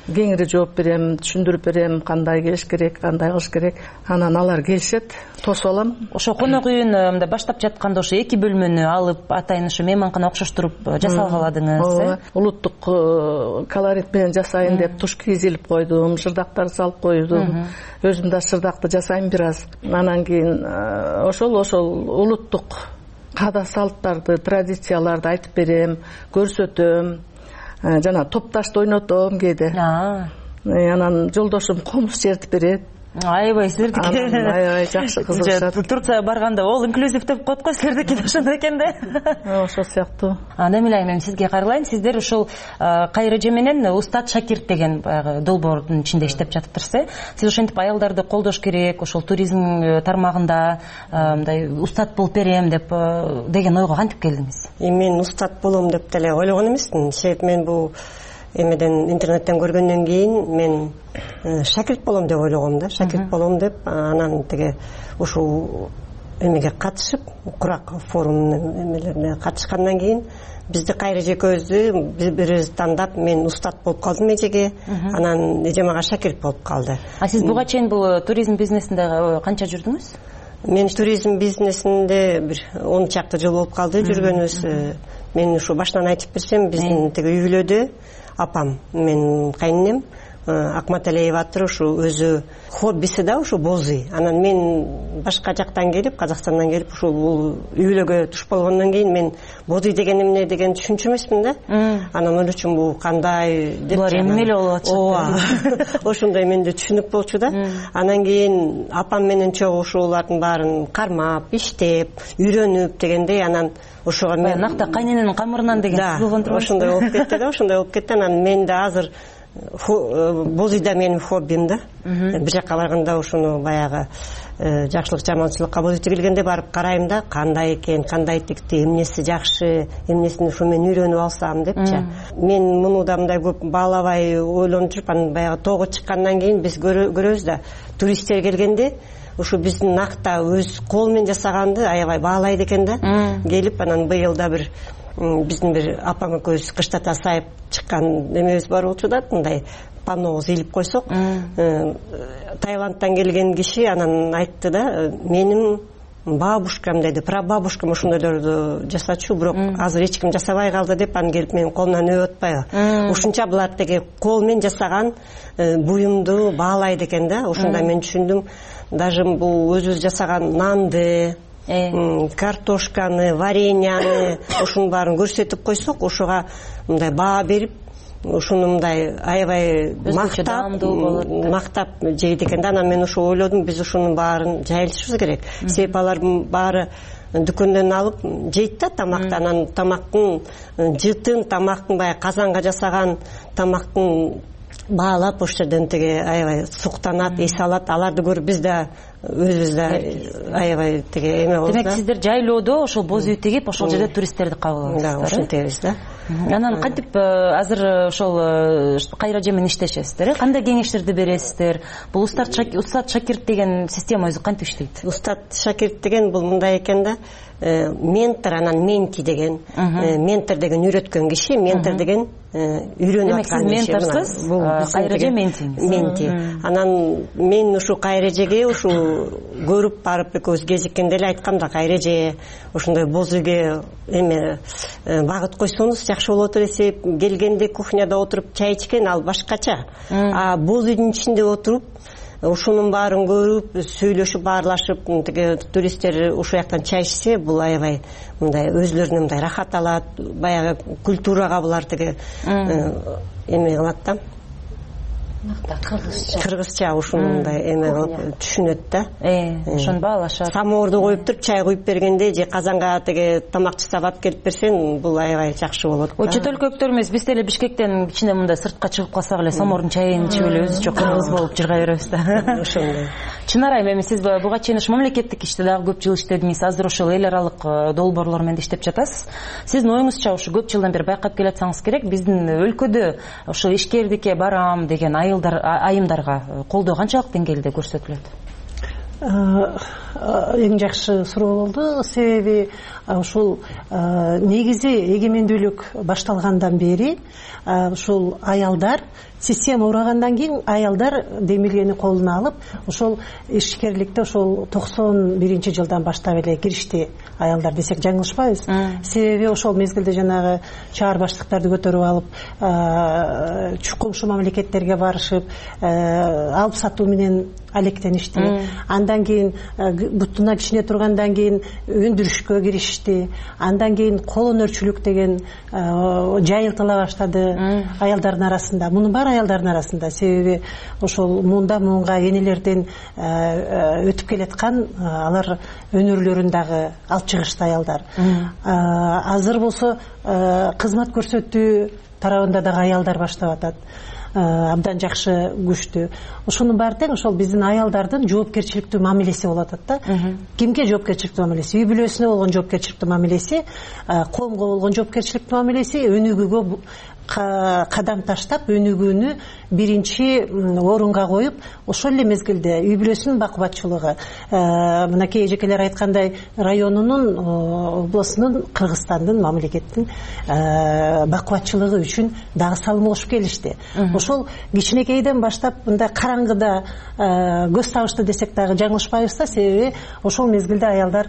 кеңири жооп берем, түшүндүрүп берем, кандай келиш керек, кандай кылыш керек. Анан алар келишет, тосуп алам. Ошо конок үйүн мындай баштап жатканда ошо 2 бөлмөнү алып, атайын ошо мейманкана окшоштуруп жасалгаладыңыз. Улуттук колорит менен жасайын деп туш кийизилип койдум, шырдактар салып койдум. Өзүм да шырдакты жасайм бир аз. Анан кийин ошол улуттук каада салттарды, традицияларды айтып берем, көрсөтөм. Жана топташты ойнотом кээде. Анан жолдошум комуз чертип берет. Аябай силердики. Аябай жакшы кызыгышат. Турцияга барганда ол инклюзив деп коет го силердики ошондой экен да. Ошол сыяктуу. Демиле айым, сизге кайрылайын. Сиздер ушул Кайреже менен Устат Шакирт деген баягы долбоордун ичинде иштеп жатыптырсыз. Сиз ошентип аялдарды колдош керек, ошол туризм тармагында мындай устат болуп берем деп деген ойго кантип келдиңиз? Мен устат болом деп деле ойлогон эмесмин. Себеп мен бул эмеден интернеттен көргөндөн кийин мен шакирт болом деп ойлогом да. Шакирт болом деп анан тиги ушул эмеге катышып, курак форумунун эмелерине катышкандан кийин бизди Кайреже экөөбүздү бири-бирибиз тандап, мен устат болуп калдым эжеге, анан эже мага шакирт болуп калды. Сиз буга чейин бул туризм бизнесинде канча жүрдүңүз? Мен туризм бизнесинде бир 10 чакты жыл болуп калды жүргөнүбүз. Мен ушу башынан айтып берсем, биздин тиги үй бүлөдө апам, мен кайненем Акматалиева аттыр, ушу өзү хоббиси да ушу бозуй. Анан мен башка жактан келип, Казакстандан келип, ушул бул үй бүлөгө туш болгондон кийин мен бозуй деген эмне деген түшүнчү эмесмин да. Анан ойлочумун бул кандай деп. Булар эмне эле болуп атат? Ооба. Ошондой менде түшүнүк болчу да. Анан кийин апам менен чогуу ушулардын баарын кармап, иштеп, үйрөнүп дегендей, анан ошого мен накта кайнененин камырынан деген болгон турбайсызбы? Ошондой болуп кетти да, ошондой болуп кетти. Анан мен да азыр бозуй да менин хоббим да. Бир жакка барганда ошону баягы жакшылык жаманчылыкка бозуй тигилгенде барып карайм да, кандай экен, кандай тикти, эмнеси жакшы, эмнесин ушу мен үйрөнүп алсам депчи. Мен муну да мындай көп баалабай ойлонуп жүрүп, анан баягы тоого чыккандан кийин биз көрөбүз да, туристтер келгенде ушу биздин накта өз кол менен жасаганды аябай баалайт экен да. Келип анан быйыл да бир биздин бир апам экөөбүз кыштата сайып чыккан эмебиз бар болчу да, мындай паннообуз илип койсок, Таиландтан келген киши анан айтты да, менин бабушкам деди, прабабушкам ушундайларды жасачу, бирок азыр эч ким жасабай калды деп, анан келип менин колумнан өбүп атпайбы. Ушунча булар теге кол менен жасаган буюмду баалайт экен да. Ошондо мен түшүндүм, даже бул өзүбүз жасаган нанды, картошканы, вареньяны, ушунун баарын көрсөтүп койсок, ошого мындай баа берип, ушуну мындай аябай мактап жейт экен да. Анан мен ошо ойлодум, биз ушунун баарын жайылтышыбыз керек. Себеп алардын баары дүкөндөн алып жейт да тамакты, анан тамактын жытын, тамактын баягы казанга жасаган тамактын баалап ошол жерден теге аябай суктанат, эс алат. Аларды көрүп биз да өзүбүз да аябай теге эме болдук да. Демек сиздер жайлоодо ошол боз үй тигип, ошол жерде туристтерди кабыл аласыздар. Да, ошентебиз да. Анан кантип азыр ошол Кайреже менен иштешесиздер? Кандай кеңештерди бересиздер? Бул Устат Шакирт деген система өзү кантип иштейт? Устат Шакирт деген бул мындай экен да. Ментор, анан менти деген. Ментор деген үйрөткөн киши, ментор деген үйрөнүп аткан киши. Демек сиз менторсуз, Кайреже менти. Анан мен ушу Кайрежеге ушу көрүп барып экөөбүз кезиккенде эле айткам да, Кайреже ошондой боз үйгө эме багыт койсоңуз жакшы болот эле. Келгенде кухняда отуруп чай ичкен ал башкача. А боз үйдүн ичинде отуруп ушунун баарын көрүп, сүйлөшүп, баарлашып, тиги туристтер ушул жактан чай ичсе, бул аябай мындай өзлөрүнө мындай рахат алат, баягы культурага булар тиги эме кылат да. Кыргызча ушундай эме кылып түшүнөт да. Ошону баалашат. Самоорду коюп туруп, чай куюп бергенде же казанга теге тамак жасап алып келип берсең, бул аябай жакшы болот да. Чет өлкөлүктөр эмес, биз деле Бишкектен кичине мындай сыртка чыгып калсак эле самоордун чайын ичип эле өзүчө кыргыз болуп жырга беребиз да. Ошондой. Чынар айым, эми сиз буга чейин мамлекеттик иште дагы көп жыл иштедиңиз, азыр ошол эл аралык долбоорлор менен иштеп жатасыз. Сиздин оюңузча ушу көп жылдан бери байкап келатсаңыз керек, биздин өлкөдө ошо ишкердикке барам деген айымдарга колдоо канчалык деңгээлде көрсөтүлөт? эң жакшы суроо болду. Себеби ушул негизи эгемендүүлүк башталгандан бери ушул аялдар система урагандан кийин аялдар демилгени колуна алып ошол ишкерликте ошол 91-жылдан баштап эле киришти аялдар десек жаңылышпайбыз. Себеби ошол мезгилде жанагы шаар баштыктарды көтөрүп алып коңшу мамлекеттерге барышып алып сатуу менен алектеништи. Андан кийин бутуна кичине тургандан кийин өндүрүшкө киришти. Андан кийин кол өнөрчүлүк деген жайылтыла баштады аялдардын арасында. Муну бар аялдардын арасында. Себеби ошол мунда муунга энелерден өтүп келаткан алар өнөрлөрүн дагы алып чыгышты аялдар. Азыр болсо кызмат көрсөтүү тарабында дагы аялдар баштап атат. Абдан жакшы күчтүү. Ошонун баары тең ошол биздин аялдардын жоопкерчиликтүү мамилеси болуп атат да. Кимге жоопкерчиликтүү мамилеси? Үй бүлөсүнө болгон жоопкерчиликтүү мамилеси, коомго болгон жоопкерчиликтүү мамилеси, өнүгүүгө кадам таштап, өнүгүүнү биринчи орунга коюп, ошол эле мезгилде үй бүлөсүнүн бакубатчылыгы, мынакей эжекелер айткандай районунун, областунун, Кыргызстандын, мамлекеттин бакубатчылыгы үчүн дагы салым кошуп келишти. Ошол кичинекейден баштап мындай караңгыда көз табышты десек дагы жаңылышпайбыз да, себеби ошол мезгилде аялдар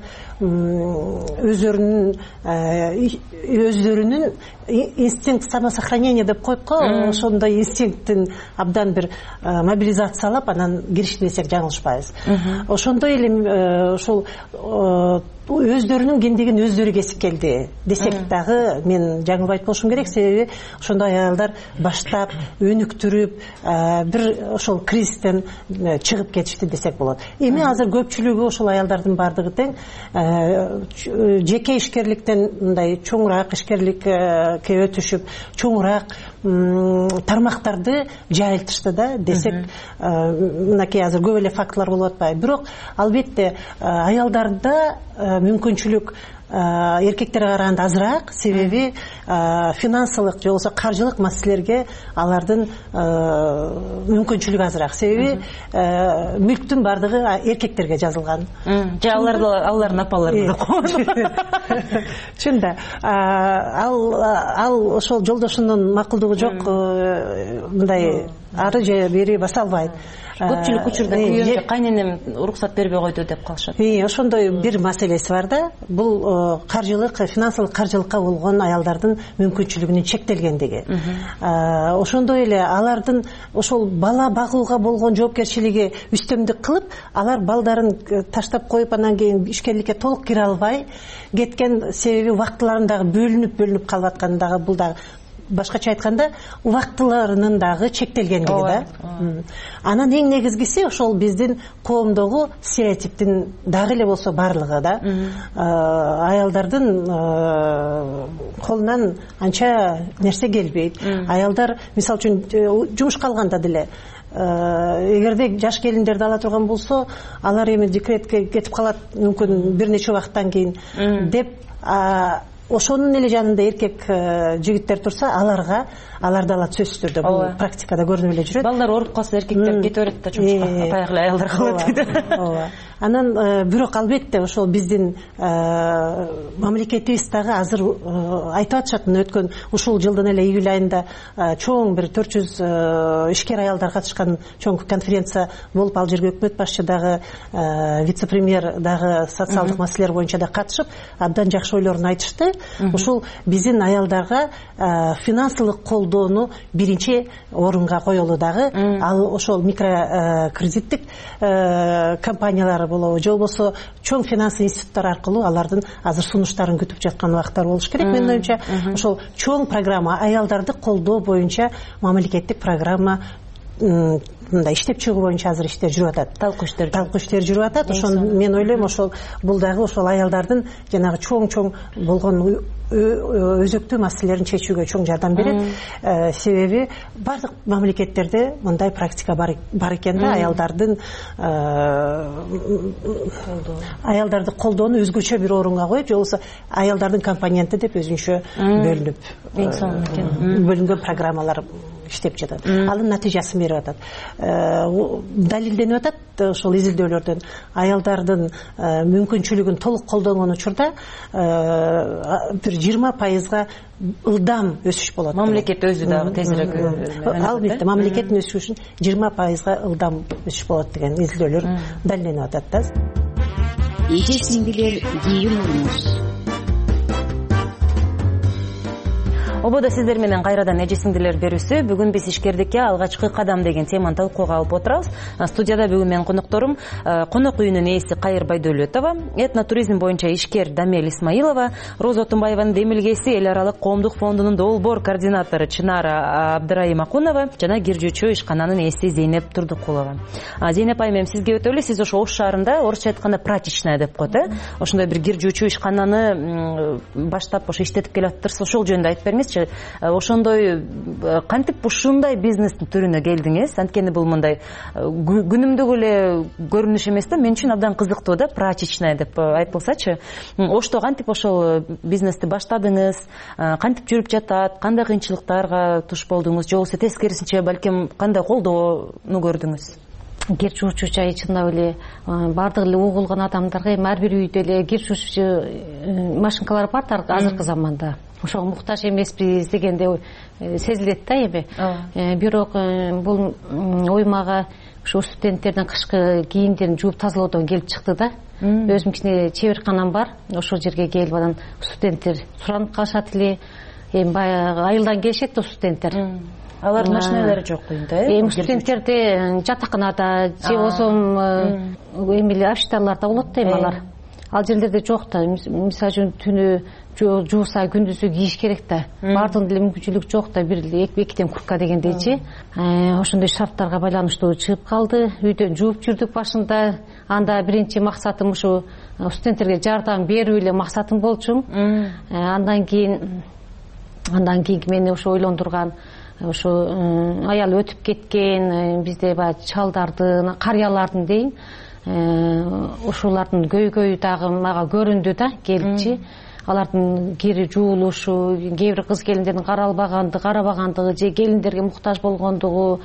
өздөрүнүн инстинкт самосохранения деп коет го, ошондой инстинкттин абдан бир мобилизациялап анан киришти десек жаңылышпайбыз. Ошондой эле ошол өздөрүнүн кендигин өздөрү кесип келди десек дагы мен жаңылбайт болушум керек, себеби ошондой аялдар баштап өнүктүрүп бир ошол кризистен чыгып кетишти десек болот. Эми азыр көпчүлүгү ошол аялдардын бардыгы тең жеке ишкерликтен мындай чоңураак ишкерликке өтүшүп, чоңураак тармактарды жайылтышты да десек, мынакей азыр көп эле фактылар болуп атпайбы. Бирок албетте аялдарда мүмкүнчүлүк эркектерге караганда азыраак, себеби финансылык же болбосо каржылык маселелерге алардын мүмкүнчүлүгү азыраак. Себеби мүлктүн бардыгы эркектерге жазылган. Же алардын апалары деп коет. Чын да. Ал ошол жолдошунун макулдугу жок, мындай ары же бери баса албайт. Көпчүлүк учурда күйөөм кайненем уруксат бербей койду деп калышат. Ошондой бир маселеси бар да. Бул каржылык, финансылык каржылыкка болгон аялдардын мүмкүнчүлүгүнүн чектелгендиги. Ошондой эле алардын ошол бала багууга болгон жоопкерчилиги үстөмдүк кылып, алар балдарын таштап коюп анан кийин ишкерликке толук кире албай кеткен, себеби убактыларын дагы бөлүнүп калып атканы дагы бул дагы башкача айтканда убактыларынын дагы чектелгендиги да. Анан эң негизгиси ошол биздин коомдогу стереотиптин дагы эле болсо барлыгы да. Аялдардын колунан анча нерсе келбейт. Аялдар мисалы үчүн жумушка алганда деле эгерде жаш келиндерди ала турган болсо, алар эми декретке кетип калат мүмкүн бир нече убакыттан кийин деп, ошонун эле жанында эркек жигиттер турса, аларды алат сөзсүз түрдө. Бул практикада көрүнүп эле жүрөт. Балдар ооруп калса эркектер кете берет да жумушка, атайык эле аялдар калат дейт. Анан бирок албетте ошол биздин мамлекетибиз дагы азыр айтып атышат, мына өткөн ушул жылдын эле июль айында чоң бир 400 ишкер аялдар катышкан чоң конференция болуп, ал жерге өкмөт башчы дагы, вице-премьер дагы социалдык маселелер боюнча да катышып, абдан жакшы ойлорун айтышты. Ошол биздин аялдарга финансылык колдоону биринчи орунга коелу дагы, ал ошол микрокредиттик компаниялар болобу, же болбосо чоң финансы институттар аркылуу алардын азыр сунуштарын күтүп жаткан убактар болуш керек. Менин оюмча, ошол чоң программа, аялдарды колдоо боюнча мамлекеттик программа мындай иштеп чыгуу боюнча азыр иштер жүрүп атат. Талкуу иштер жүрүп атат. Ошон мен ойлойм, ошол бул дагы ошол аялдардын жанагы чоң болгон өзөктүү маселелерин чечүүгө чоң жардам берет. Себеби бардык мамлекеттерде мындай практика бар экен да, аялдарды колдоону өзгөчө бир орунга коюп, же болбосо аялдардын компоненти деп өзүнчө бөлүнүп бөлүнгөн программалар иштеп жатат. Анын натыйжасын берип атат. Далилденип атат ошол изилдөөлөрдөн аялдардын мүмкүнчүлүгүн толук колдонгон учурда бир 20%га ылдам өсүш болот. Мамлекет өзү дагы тезирээк. Албетте, мамлекеттин өсүшүн 20%га ылдам өсүш болот деген изилдөөлөр далилденип атат да. Эже сиңдилер кийин урмуш. Ободо сиздер менен кайрадан эже сиңдилер берүүсү. Бүгүн биз ишкердикке алгачкы кадам деген теманы талкууга алып отурабыз. Студияда бүгүн менин конокторум конок үйүнүн ээси Кайыр Байдөлөтова, этнотуризм боюнча ишкер Дамел Исмаилова, Роза Отунбаеванын демилгеси эл аралык коомдук фондунун долбоор координатору Чынара Абдырайым Акунова жана киржүүчү ишкананын ээси Зейнеп Турдукулова. Зейнеп айым, сизге өтө эле, сиз ошо Ош шаарында орусча айтканда прачечная деп коет, ошондой бир киржүүчү ишкананы баштап ошо иштетип келатыптырсыз. Ошол жөнүндө айтып бериңизчи. Ошондой кантип ушундай бизнестин түрүнө келдиңиз? Анткени бул мындай күнүмдүк эле көрүнүш эмес да, мен үчүн абдан кызыктуу да, прачечная деп айтылсачы. Ошто кантип ошол бизнести баштадыңыз? Кантип жүрүп жатат? Кандай кыйынчылыктарга туш болдуңуз? Же болбосо тескерисинче балким кандай колдоону көрдүңүз? Кир жуучу жайы чындап эле баардык эле угулган адамдарга эми ар бир үйдө эле кир жуучу машинкалар бар азыркы заманда. Ошого муктаж эмеспиз дегенде сезилет да эми. Бирок бул оймага ушу студенттердин кышкы кийимдерин жууп тазалоодон келип чыкты да. Өзүм кичине чеберканам бар. Ошол жерге келип анан студенттер суранып калышат эле. Эми баягы айылдан келишет да студенттер. Алардын машиналары жок коюнда, эми студенттерде жатаканада же болбосо эмеле общагаларда болот да эми алар. Ал жерлерде жок да. Мисалы үчүн түнү жууса күндүзү кийиш керек да. Баардыгында эле мүмкүнчүлүк жок да. Бир эле экиден куртка дегендейчи. Ошондой шарттарга байланыштуу чыгып калды. Үйдөн жууп жүрдүк башында. Анда биринчи максатым ушу студенттерге жардам берүү эле максатым болчу. Андан кийин мени ошо ойлондурган ошо аялы өтүп кеткен бизде баягы чалдардын, карыялардын дейин, ошолордун көйгөйү дагы мага көрүндү да, келипчи. Алардын кири жуулушу, кээ бир кыз келиндердин карабагандыгы же келиндерге муктаж болгондугу,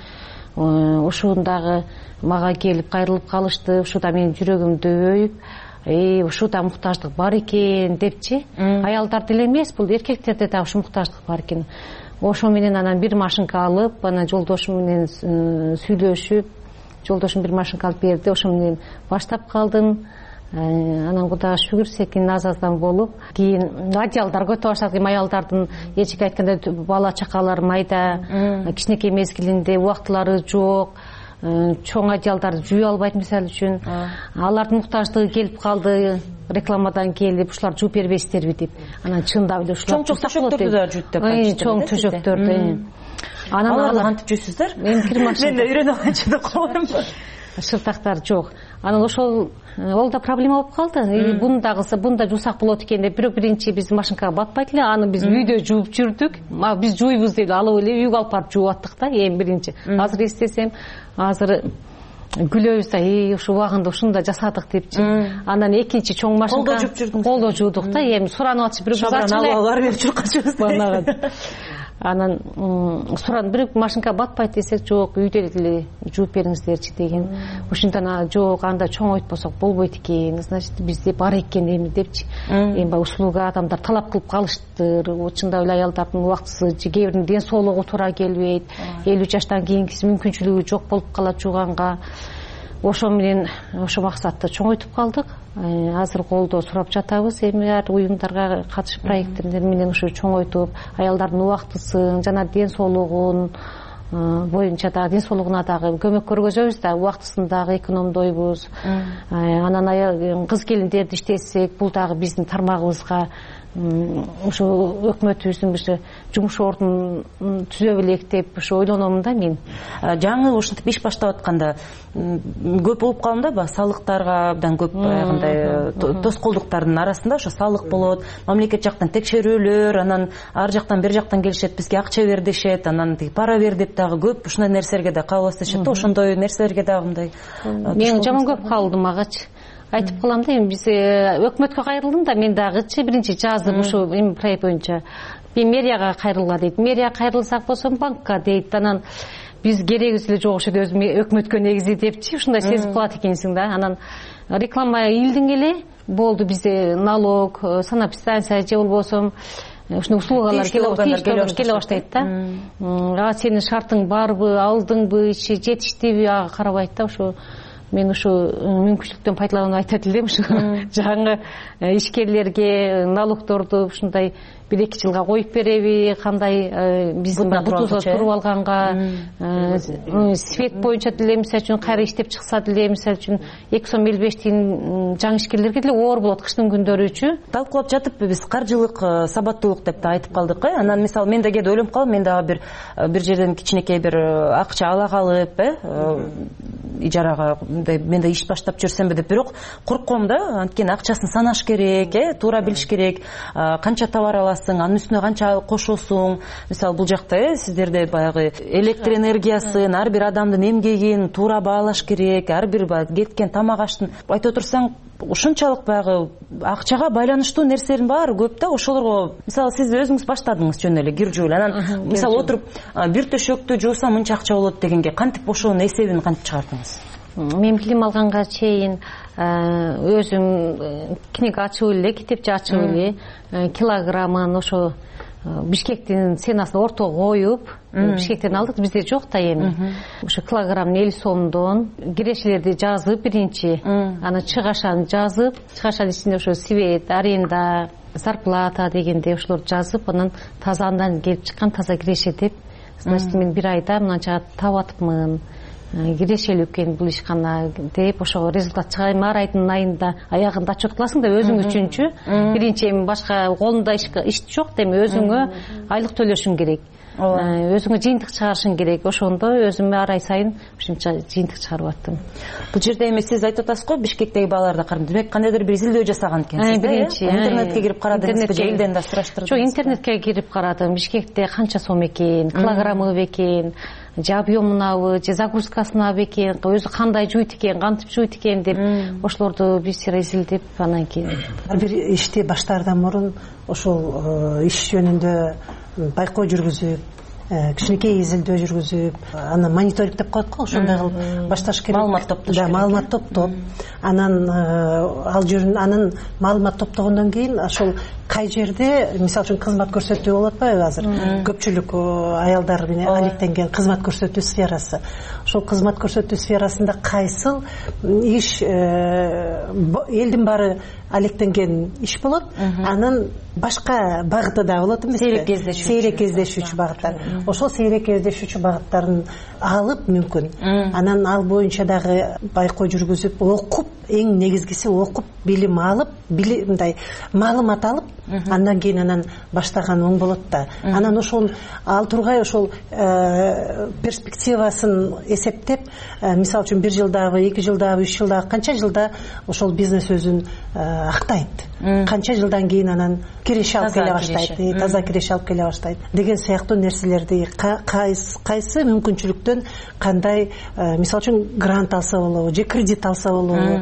ушуну дагы мага келип кайрылып калышты. Ушуда менин жүрөгүмдү өйүп, ушуда муктаждык бар экен депчи. Аялдарда эле эмес, бул эркектерде дагы ушу муктаждык бар экен. Ошо менен анан бир машинка алып, анан жолдошум менен сүйлөшүп, жолдошум бир машинка алып берди, ошо менен баштап калдым. Анан Кудайга шүгүр, секин азаздан болуп, кийин одеялдар көтө баштадык. Эми аялдардын эчеге айтканда бала чакалары майда, кичинекей мезгилинде убактылары жок, чоң одеялдарды жууй албайт мисалы үчүн. Алардын муктаждыгы келип калды, рекламадан келип, ушулар жууп бербейсиздерби деп. Анан чындап эле ушулар чоң төшөктөрдү да жуйт деп айтышты. Чоң төшөктөрдү. Аларды кантип жуйсуздар? Мен кир машина. Мен да үйрөнүп алганчы деп коем. Шыртактар жок. Анан ошол да проблема болуп калды. Бунда жуусак болот экен деп, бирок биринчи биз машинкага батпайт эле, аны биз үйдө жууп жүрдүк. Биз жуйбуз деп алып эле үйгө алып барып жууп аттык да, эми биринчи. Азыр эстесем, азыр күлөбүз да, ушу убагында ушунда жасадык депчи. Анан экинчи чоң машинка колдо жууп жүрдүңүз. Колдо жуудук да, эми суранып атышып бир кыз алып берип чуркачыбыз. Анан суран бир машинка батпайт десек, жок, үйдө эле жууп бериңиздерчи деген. Ушундан жок, анда чоңойтпосок болбойт экен, значит бизде бар экен эми депчи. Эми баягы услуга адамдар талап кылып калыштыр. Чындап эле аялдардын убактысы, кээ биринин ден соолугу туура келбейт, 50 жаштан кийинкиси мүмкүнчүлүгү жок болуп калат жууганга. Ошо менен ошо максатты чоңойтуп калдык. Азыр колдоо сурап жатабыз, эми ар уюмдарга катышып проекттер менен ушу чоңойтуп, аялдардын убактысын жана ден соолугун боюнча дагы, ден соолугуна дагы көмөк көргөзөбүз да, убактысын дагы экономдойбуз. Анан кыз келиндерди иштетсек, бул дагы биздин тармагыбызга ошо өкмөтүбүздүн бир жумуш ордун түзө белек деп ошо ойлономун да мен. Жаңы ушинтип иш баштап атканда көп угуп калдым да, баягы салыктарга абдан көп аягындай тоскоолдуктардын арасында ошо салык болот, мамлекет жактан текшерүүлөр, анан ар жактан бер жактан келишет, бизге акча бер дешет, анан пара бер деп дагы көп ушундай нерселерге да кабылышташат да, ошондой нерселерге дагы мындай. Мен жаман көп калдым агачы. Айтып калам да, эми биз өкмөткө кайрылдым да, мен дагычы биринчи жазып ушу эми проект боюнча кийин мэрияга кайрылгыла дейт, мэрияга кайрылсак болсо банкка дейт, анан биз керегибиз эле жок ошо өзүм өкмөткө негизи депчи ушундай сезип калат экенсиң да. Анан реклама илдиң эле болду, бизде налог, санэпидстанция же болбосо ушундай услугалар келе баштайт да. Сенин шартың барбы, алдыңбы, жетиштиби, ага карабайт да. Ошо мен ушу мүмкүнчүлүктөн пайдаланып айтат элем, ушу жаңы ишкерлерге налогдорду ушундай 1-2 жылга коюп береби, кандай биздин бутубузга туруп алганга свет боюнча деле мисалы үчүн кайра иштеп чыкса деле, мисалы үчүн 2 сом 55 тиын жаңы ишкерлерге деле оор болот кыштын күндөрүчү. Талкуулап жатып биз каржылык сабаттуулук деп да айтып калдык. Анан мисалы мен да кээде ойлонуп калам, мен дагы бир жерден кичинекей бир акча ала калып, ижарага мен да иш баштап жүрсөмбү деп, бирок корком да. Анткени акчасын санаш керек, туура билиш керек, канча товар аласың, анын үстүнө канча кошосуң. Мисалы бул жакта сиздерде баягы электр энергиясын, ар бир адамдын эмгегин туура баалаш керек, ар бир кеткен тамак аштын айтып отурсаң ушунчалык баягы акчага байланыштуу нерселердин баары көп да. Ошолорго мисалы сиз өзүңүз баштадыңыз жөн эле кир жуу. Анан мисалы отуруп бир төшөктү жуусам мынча акча болот дегенге кантип ошонун эсебин кантип чыгардыңыз? Мен билим алганга чейин өзүм книга ачып эле, китепче ачып эле килограммын ошо Бишкектин сенасына ортого коюп, Бишкектен алдык, бизде жок да эми. Ошо килограмм 50 сомдон кирешелерди жазып биринчи, анан чыгашаны жазып, чыгашанын ичинде ошо свет, аренда, зарплата дегенде ошолорду жазып, анан таза андан келип чыккан таза киреше деп, значит мен бир айда мынанча таап атыпмын. Кирешелүү экен бул ишкана деп ошого результат чыгайм. Ар айдын айында аягында отчет кыласың да өзүң үчүнчү. Биринчи эми башка колунда иш жок да, эми өзүңө айлык төлөшүң керек. Өзүңө жыйынтык чыгарышың керек. Ошондо өзүм ар ай сайын ушунча жыйынтык чыгарып аттым. Бул жерде эми сиз айтып атасыз го, Бишкектеги бааларды карап, демек кандайдыр бир изилдөө жасаган экенсиз. Биринчи интернетке кирип карадыңызбы же элден да сураштырдыңызбы? Жок, интернетке кирип карадым. Бишкекте канча сом экен, килограммы бекен, же объемунабы, же загрузкасынабы экен, өзү кандай жуйт экен, кантип жуйт экен деп ошолорду бир изилдеп анан кийин ар бир ишти баштаардан мурун ошол иш жөнүндө байкоо жүргүзүп, кичинекей изилдөө жүргүзүп, анан мониторинг деп коет го, ошондой кылып башташ керек. Маалымат топтош керек. Маалымат топтоп, анан ал жерин анан маалымат топтогондон кийин ошол кай жерде мисалы үчүн кызмат көрсөтүү болуп атпайбы азыр? Көпчүлүк аялдар менен алектенген кызмат көрсөтүү сферасы. Ошол кызмат көрсөтүү сферасында кайсыл иш элдин баары алектенген иш болот, анан башка багыты да болот эмеспи? Сейрек кездешүүчү багыттар. Ошол сейрек кездешүүчү багыттарын алып мүмкүн. Анан ал боюнча дагы байкоо жүргүзүп, окуп, эң негизгиси окуп, билим алып, мындай маалымат алып, андан кийин анан баштаган оң болот да. Анан ошол ал тургай ошол перспективасын эсептеп, мисалы үчүн 1 жылдагы, 2 жылдагы, 3 жылдагы, канча жылда ошол бизнес өзүн актайт. Канча жылдан кийин анан киреше алып келе баштайт, таза киреше алып келе баштайт деген сыяктуу нерселерди кайсы мүмкүнчүлүктөн кандай, мисалы үчүн грант алса болобу, же кредит алса болобу,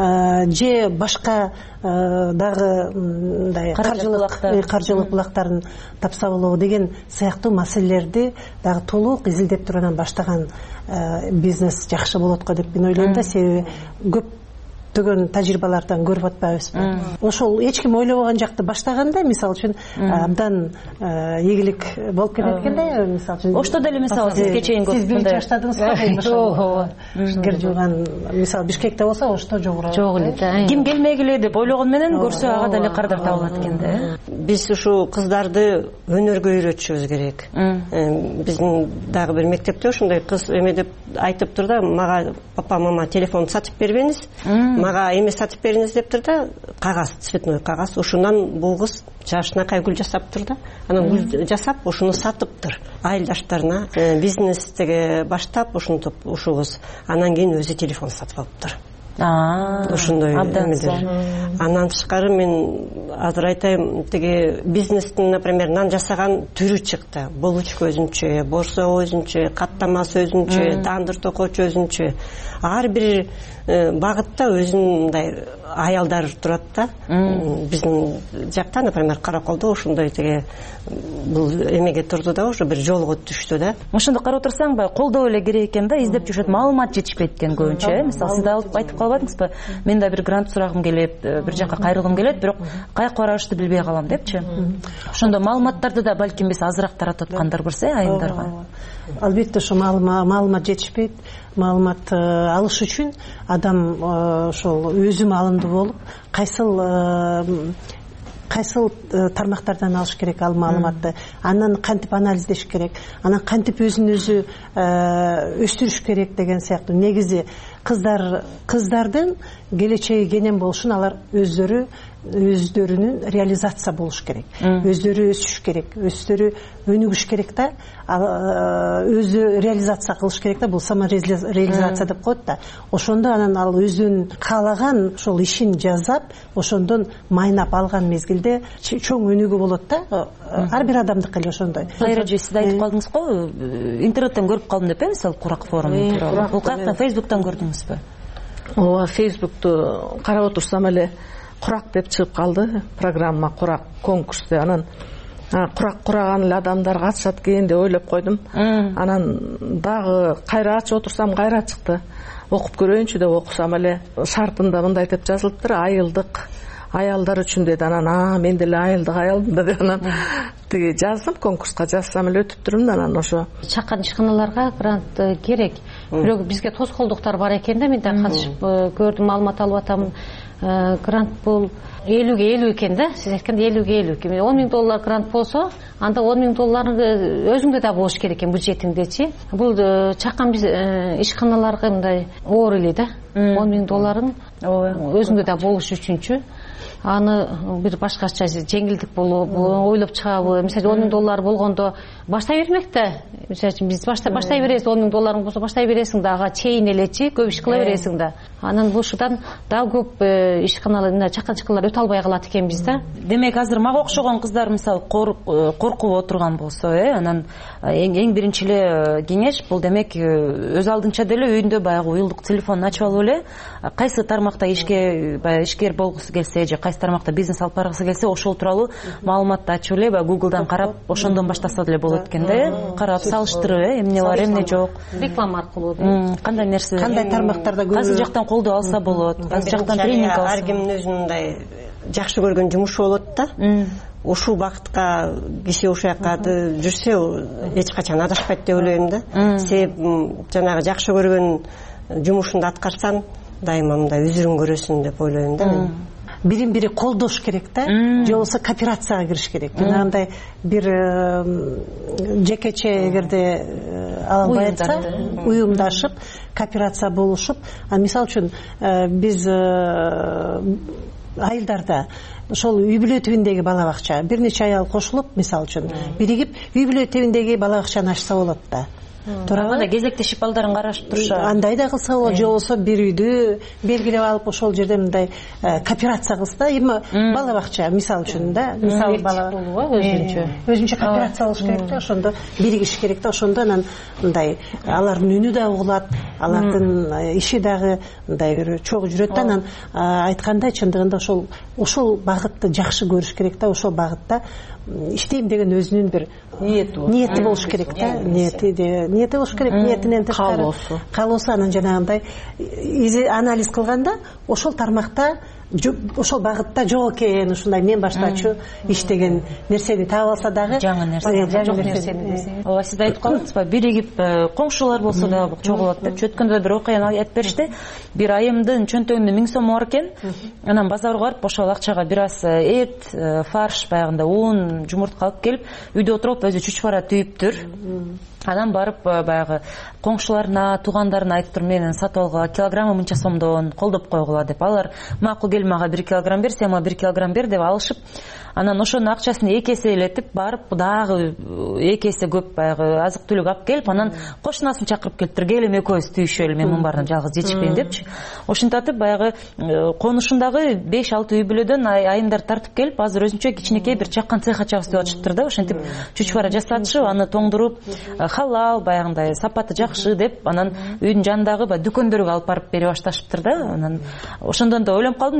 же башка дагы мындай каржылык булактарын тапса болобу деген сыяктуу маселелерди дагы толук изилдеп туруп анан баштаган бизнес жакшы болот го деп мен ойлойм да. Себеби көптөгөн тажрыйбалардан көрүп атпайбызбы? Ошол эч ким ойлобогон жакты баштаганда, мисалы үчүн абдан ийгилик болуп кетет экен да. Мисалы үчүн ошто деле мисалы сизге чейин сиз биринчи баштадыңыз го. Кир жууган мисалы Бишкекте болсо ошто жок эле да. Ким келмегиле деп ойлогон менен көрсө ага деле кардыр табылат экен да. Биз ушул кыздарды өнөргө үйрөтүшүбүз керек. Биздин дагы бир мектепте ушундай кыз эме деп айтыптыр да, мага папа мама телефон сатып бербеңиз, мага эме сатып бериңиз дептир да, кагаз, цветной кагаз. Ушундан бул кыз жашынакай гүл жасаптыр да. Анан гүл жасап ушуну сатыптыр айылдаштарына. Бизнестеге баштап ушинтип ушул кыз анан кийин өзү телефон сатып алыптыр. Ошондой эмелер. Анан тышкары мен азыр айтайм, тиги бизнестин, например, нан жасаган түрү чыкты. Булочка өзүнчө, борсо өзүнчө, каттамасы өзүнчө, тандыр токочу өзүнчө. Ар бир багытта өзүнүн мындай аялдар турат да. Биздин жакта, например, Караколдо ошондой теге бул эмеге турду да, уже бир жолго түштү да. Ошондо карап турсаң, баягы колдоо эле керек экен да, издеп жүрүшөт, маалымат жетишпейт экен көбүнчө. Мисалы, сиз да айтып калбадыңызбы, мен да бир грант сурагым келет, бир жакка кайрылгым келет, бирок каяка барышты билбей калам депчи. Ошондо маалыматтарды да балким биз азыраак таратып аткандар барса, айымдарга. Албетте ошо маалымат жетишпейт. Маалымат алыш үчүн адам ошол өзү маалымдуу болуп, кайсыл тармактардан алыш керек ал маалыматты, анан кантип анализдеш керек, анан кантип өзүн өзү өстүрүш керек деген сыяктуу. Негизи кыздардын келечеги кенен болушун алар өздөрүнүн реализация болуш керек, өздөрү өсүш керек, өздөрү өнүгүш керек да, өзү реализация кылыш керек да, бул самореализация деп коет да. Ошондо анан ал өзүнүн каалаган ошол ишин жасап, ошондон майнап алган мезгилде чоң өнүгүү болот да. Ар бир адамдыкы эле ошондой. Кайра же сиз айтып калдыңыз го, интернеттен көрүп калдым деп, мисалы, Курак форумун тууралуу. Бул каяктан, Фейсбуктан көрдүңүзбү? Ооба, Фейсбукту карап отурсам эле Курак деп чыгып калды, программа Курак конкурсте. Анан Курак кураган эле адамдар катышат экен деп ойлоп койдум. Анан дагы кайра ачып отурсам кайра чыкты. Окуп көрөйүнчү деп окусам эле шартында мындай деп жазылыптыр: айылдык аялдар үчүн деди. Анан мен деле айылдык аялмын да деп анан тиги жаздым, конкурска жазсам эле өтүптүрмүн. Анан ошо чакан ишканаларга грант керек. Бирок бизге тоскоолдуктар бар экен да, мен да катышып көрдүм, маалымат алып атам. Грант бул 50-ге 50 экен да, сиз айткандай 50-ге 50. $10,000 грант болсо, анда $10,000 өзүңдө да болуш керек экен, бюджетиңдечи. Бул чакан биз ишканаларга мындай оор эле да, $10,000 өзүңдө да болуш үчүнчү. Аны бир башкача жеңилдик болуп ойлоп чыгабы. Мисалы, $10,000 болгондо баштай бермек да. Мисалы, биз баштай беребиз, $10,000 болсо баштай бересиң да, ага чейин элечи көп иш кыла бересиң да. Анан ушудан дагы көп ишканалар, чакан ишканалар өтө албай калат экен биз да. Демек, азыр мага окшогон кыздар мисалы коркуп отурган болсо, анан эң биринчи эле кеңеш бул демек өз алдынча деле үйүндө баягы уюлдук телефон ачып алып эле кайсы тармакта ишкер болгусу келсе же кайсы тармакта бизнес алып баргысы келсе ошол тууралуу маалыматты ачып эле Google'дан карап ошондон баштаса деле болот экен да, карап салыштырып, эмне бар, эмне жок, реклама аркылуу кандай нерсе, кандай тармактарда кайсы жактан колдоо алса болот, кайсы жактан тренинг алса. Ар кимдин өзүнүн мындай жакшы көргөн жумушу болот да. Ушул багытка киши ошол жака жүрсө эч качан адашпайт деп ойлойм да. Себеби жанагы жакшы көргөн жумушунду аткарсаң дайыма мындай үзүрүн көрөсүң деп ойлойм да мен. Бирин бири колдош керек да, же болбосо кооперацияга кириш керек. Жанагындай бир жекече эгерде албай атса, уюмдашып, кооперация болушуп, мисалы үчүн биз айылдарда ошол үй бүлө тибиндеги бала бакча бир нече аял кошулуп, мисалы үчүн биригип үй бүлө тибиндеги бала бакчаны ачса болот да. Анда кезектешип балдарын карашып турушат. Андай да кылса болот, же болбосо бир үйдү белгилеп алып ошол жерде мындай кооперация кылса, бала бакча мисалы үчүн да, мисалы бала өзүнчө кооперация болуш керек да, ошондо биригиш керек да, ошондо анан мындай алардын үнү да угулат, алардын иши дагы мындай бир чогуу жүрөт да. Анан айткандай чындыгында ошол багытты жакшы көрүш керек да, ошол багытта иштейм деген өзүнүн бир ниети болуш керек да, ниети болуш керек, ниетинен тышкары каалоосу. Анан жанагындай анализ кылганда ошол тармакта ошол багытта жок экен, ушундай мен баштачу иштеген нерсени таап алса дагы жаңы нерсени. Ооба, сиз айтып калдыңызбы, биригип коңшулар болсо дагы чогулат деп. Өткөндө бир окуяны айтып беришти. Бир айымдын чөнтөгүндө 1000 сом бар экен. Анан базарга барып ошол акчага бир аз эт, фарш, баягында ун, жумуртка алып келип, үйдө отуруп өзү чучвара түйүптүр. Анан барып баягы коңшуларына, туугандарына айтыптыр, менен сатып алгыла, килограммы мынча сомдон, колдоп койгула деп. Алар макул кел, мага 1 килограмм бер, сен мага 1 килограмм бер деп алышып, анан ошонун акчасын 2 эселетип барып дагы 2 эсе көп баягы азык түлүк алып келип, анан кошунасын чакырып келиптир, келем экөөбүз түйүшөлү, мен мунун баарынан жалгыз жетишпейм депчи. Ошентип баягы конушундагы 5-6 үй бүлөдөн айымдар тартып келип, азыр өзүнчө кичинекей бир чакан цех ачабыз деп атышыптыр да. Ошентип чучвара жасатышып, аны тоңдуруп, халал, баягындай сапаты жакшы деп, анан үйдүн жанындагы дүкөндөргө алып барып бере башташыптыр да. Анан ошондон да ойлонуп калдым,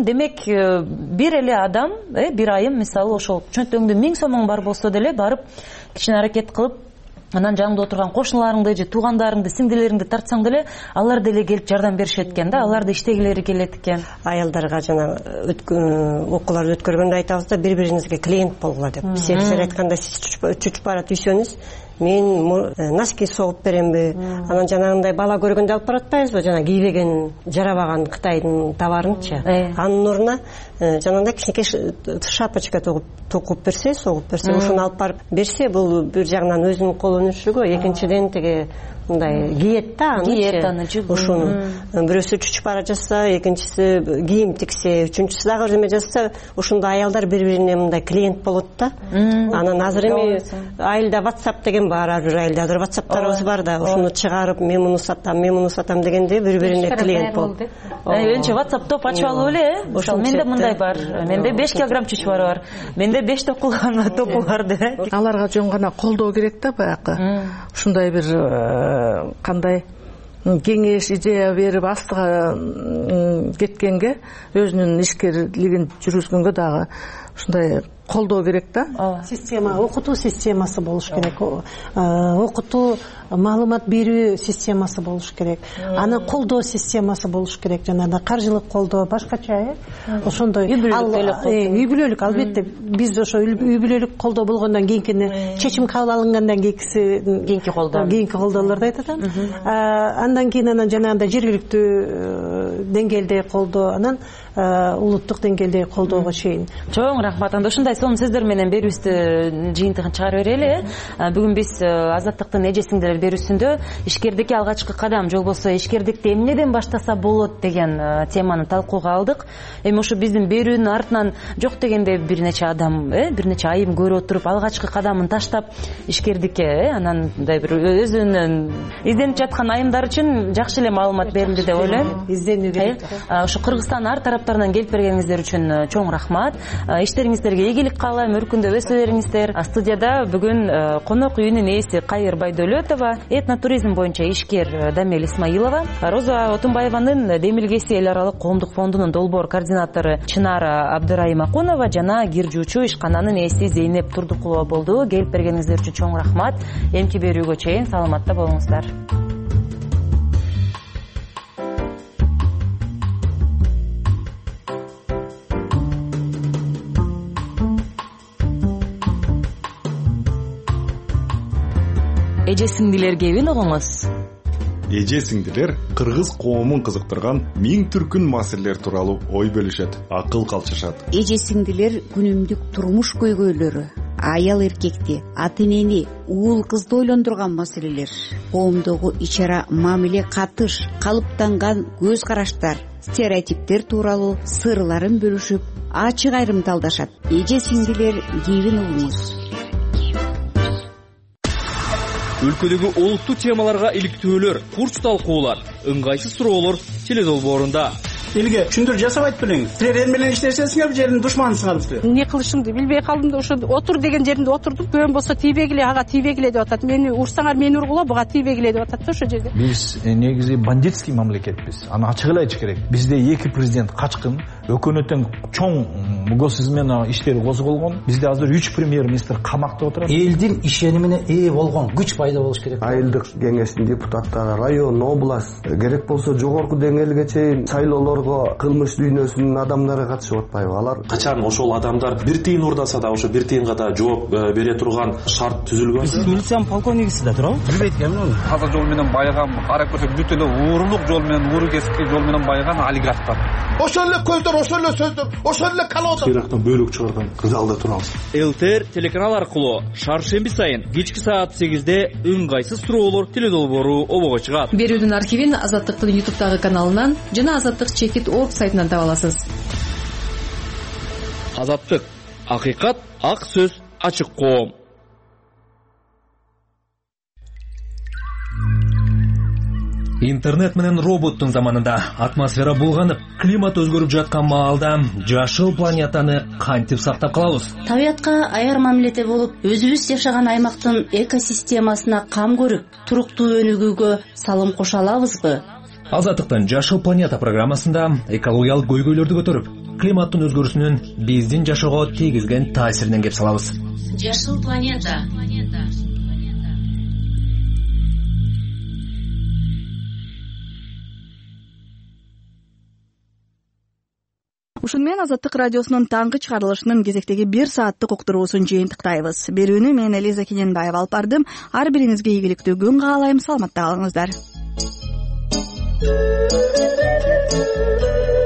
болгон. Демек бир эле адам бир айым мисалы ошол чөнтөгүңдө 1000 сомуң бар болсо деле барып кичине аракет кылып анан жаныңда отурган кошуналарыңды же туугандарыңды сиңдилериңди тартсаң деле алар деле келип жардам беришет экен да, аларды иштегилери келет экен. Аялдарга жана окууларды өткөргөндө айтабыз да, бири бириңизге клиент болгула деп. Сиздер айтканда сиз чүчүп барат үйсөңүз, мен носки согуп беремби, анан жанагындай бала көргөндө алып баратпайбызбы, жана кийбеген жарабаган Кытайдын товарынчы. Анын ордуна жанагындай кичинекей шапочка токуп берсе, согуп берсе, ошону алып барып берсе, бул бир жагынан өзүнүн кол өнүшүгү, экинчиден теге мындай кийет да аны, ошону бирөөсү чүчүп бара жатса, экинчиси кийим тиксе, үчүнчүсү дагы бир неме жатса, ошондо аялдар бири-бирине мындай клиент болот да. Анан азыр эми айылда WhatsApp деген бар, ар бир айылда WhatsApp'тарыбыз бар да, ошону чыгарып мен муну сатам дегенде бири-бирине клиент болуп. Önce WhatsApp топ ачып алып эле, менде мындай бар, менде 5 килограмм чүчү бар, менде 5 топу бар деп. Аларга жөн гана колдоо керек да, баягы. Ушундай бир кандай кеңеш идея берип астыга кеткенге, өзүнүн ишкерлигин жүргүзгөнгө дагы ушундай колдоо керек да. Система, окутуу системасы болуш керек. Окутуу, маалымат берүү системасы болуш керек. Анан колдоо системасы болуш керек. Жана каржылык колдоо башкача, ошондой үй бүлөлүк албетте биз ошо үй бүлөлүк колдоо болгондон кийинки чечим кабыл алынгандан кийинки колдоолорду айтат. Андан кийин анан жанагындай жергиликтүү деңгээлде колдоо, анан улуттук деңгээлде колдоого чейин. Чоң рахмат. Анда ушундай сонун сөздөр менен берүүбүздү жыйынтыгын чыгарып берели. Бүгүн биз Азаттыктын эже сиңдилер берүүсүндө ишкердикке алгачкы кадам, же болбосо ишкердикти эмнеден баштаса болот деген теманы талкууга алдык. Эми ушу биздин берүүнүн артынан жок дегенде бир нече адам, бир нече айым көрүп отуруп алгачкы кадамын таштап ишкердикке, анан мындай бир өзүнүн изденип жаткан айымдар үчүн жакшы эле маалымат берилди деп ойлойм. Изденүү керек. Ушу Кыргызстан ар тараптарынан келип бергениңиздер үчүн чоң рахмат. Иштериңиздерге ийгилик каалайм, өркүндө өсө бериңиздер. Студияда бүгүн конок үйүнүн ээси Кайыр Байдөлөтова, этнотуризм боюнча ишкер Дамел Исмаилова, Роза Отунбаеванын Демилгеси эл аралык коомдук фондунун долбоор координатору Чынара Абдырайымакунова жана киржүүчү ишкананын ээси Зейнеп Турдукулова болду. Келип бергениңиздер үчүн чоң рахмат. Эмки берүүгө чейин саламатта болуңуздар. Эже сиңдилер кебин угуңуз. Эже сиңдилер кыргыз коомун кызыктырган 1000 түркүн маселелер тууралуу ой бөлүшөт, акыл калчышат. Эже сиңдилер күнүмдүк турмуш көйгөйлөрү, аял эркекти, ата энени, уул кызды ойлондурган маселелер, коомдогу ич-ара мамиле катыш, калыптанган көз караштар, стереотиптер тууралуу сырларын бөлүшүп, ачык айрымдалдашат. Эже сиңдилер кебин угуңуз. Өлкөдөгү олуттуу темаларга иликтөөлөр, курч талкуулар, ыңгайсыз суроолор теледолбоорунда. Элге түшүндүрүү жасабайт белеңиз. Силер эл менен иштешесиңер, жердин душманысыңар силер. Эмне кылышымды билбей калдым да ошо отур деген жеринде отурдум. Көөм болсо тийбегиле, ага тийбегиле деп атат. Мени урсаңар мени ургула, буга тийбегиле деп атат да ошо жерде. Биз негизи бандитский мамлекетпиз. Аны ачык эле айтыш керек. Бизде 2 президент качкын, өкмөттөн чоң госизмен иштери козголгон. Бизде азыр 3 премьер-министр камакта отурат. Элдин ишенимине ээ болгон күч пайда болуш керек. Айылдык кеңештин депутаттары, район, область, керек болсо жогорку деңгээлге чейин шайлоолорго кылмыш дүйнөсүнүн адамдары катышып атпайбы? Алар качан ошол адамдар бир тыйын урдаса да ошо бир тыйынга да жооп бере турган шарт түзүлгөн. Сиз милициянын полковнигисиз да туурабы? Билбейт экенмин. Таза жол менен байыган, карап көрсөк бүт эле уурулук жол менен, ууру кесипти жол менен байыган олигархтар. Ошол эле көздөр, ошол эле сөздөр, ошол эле калоодор. Ирактан бөлүк чыгарган залда турабыз. ЛТР телеканал аркылуу шаршемби сайын кечки саат 8-де ыңгайсыз суроолор теледолбоору обого чыгат. Берүүдүн архивин Азаттыктын YouTube'дагы каналынан жана azаттык.org сайтынан таба аласыз. Азаттык, акыйкат, ак сөз, ачык коом. Интернет менен роботтун заманында атмосфера булганып, климат өзгөрүп жаткан маалда жашыл планетаны кантип сактап калабыз? Табиятка аяр мамиледе болуп, өзүбүз жашаган аймактын экосистемасына кам көрүп, туруктуу өнүгүүгө салым кошо алабызбы? Азаттыктын Жашоо планета программасында экологиялык көйгөйлөрдү көтөрүп, климаттын өзгөрүүсүнүн биздин жашоого тийгизген таасиринен кеп салабыз. Жашоо планета. Ушун менен Азаттык радиосунун таңкы чыгарылышынын кезектеги 1 сааттык уктуруусун жыйынтыктайбыз. Берүүнү мен Элиза Кененбаева алып бардым. Ар бириңизге ийгиликтүү күн каалайм. Саламатта калыңыздар.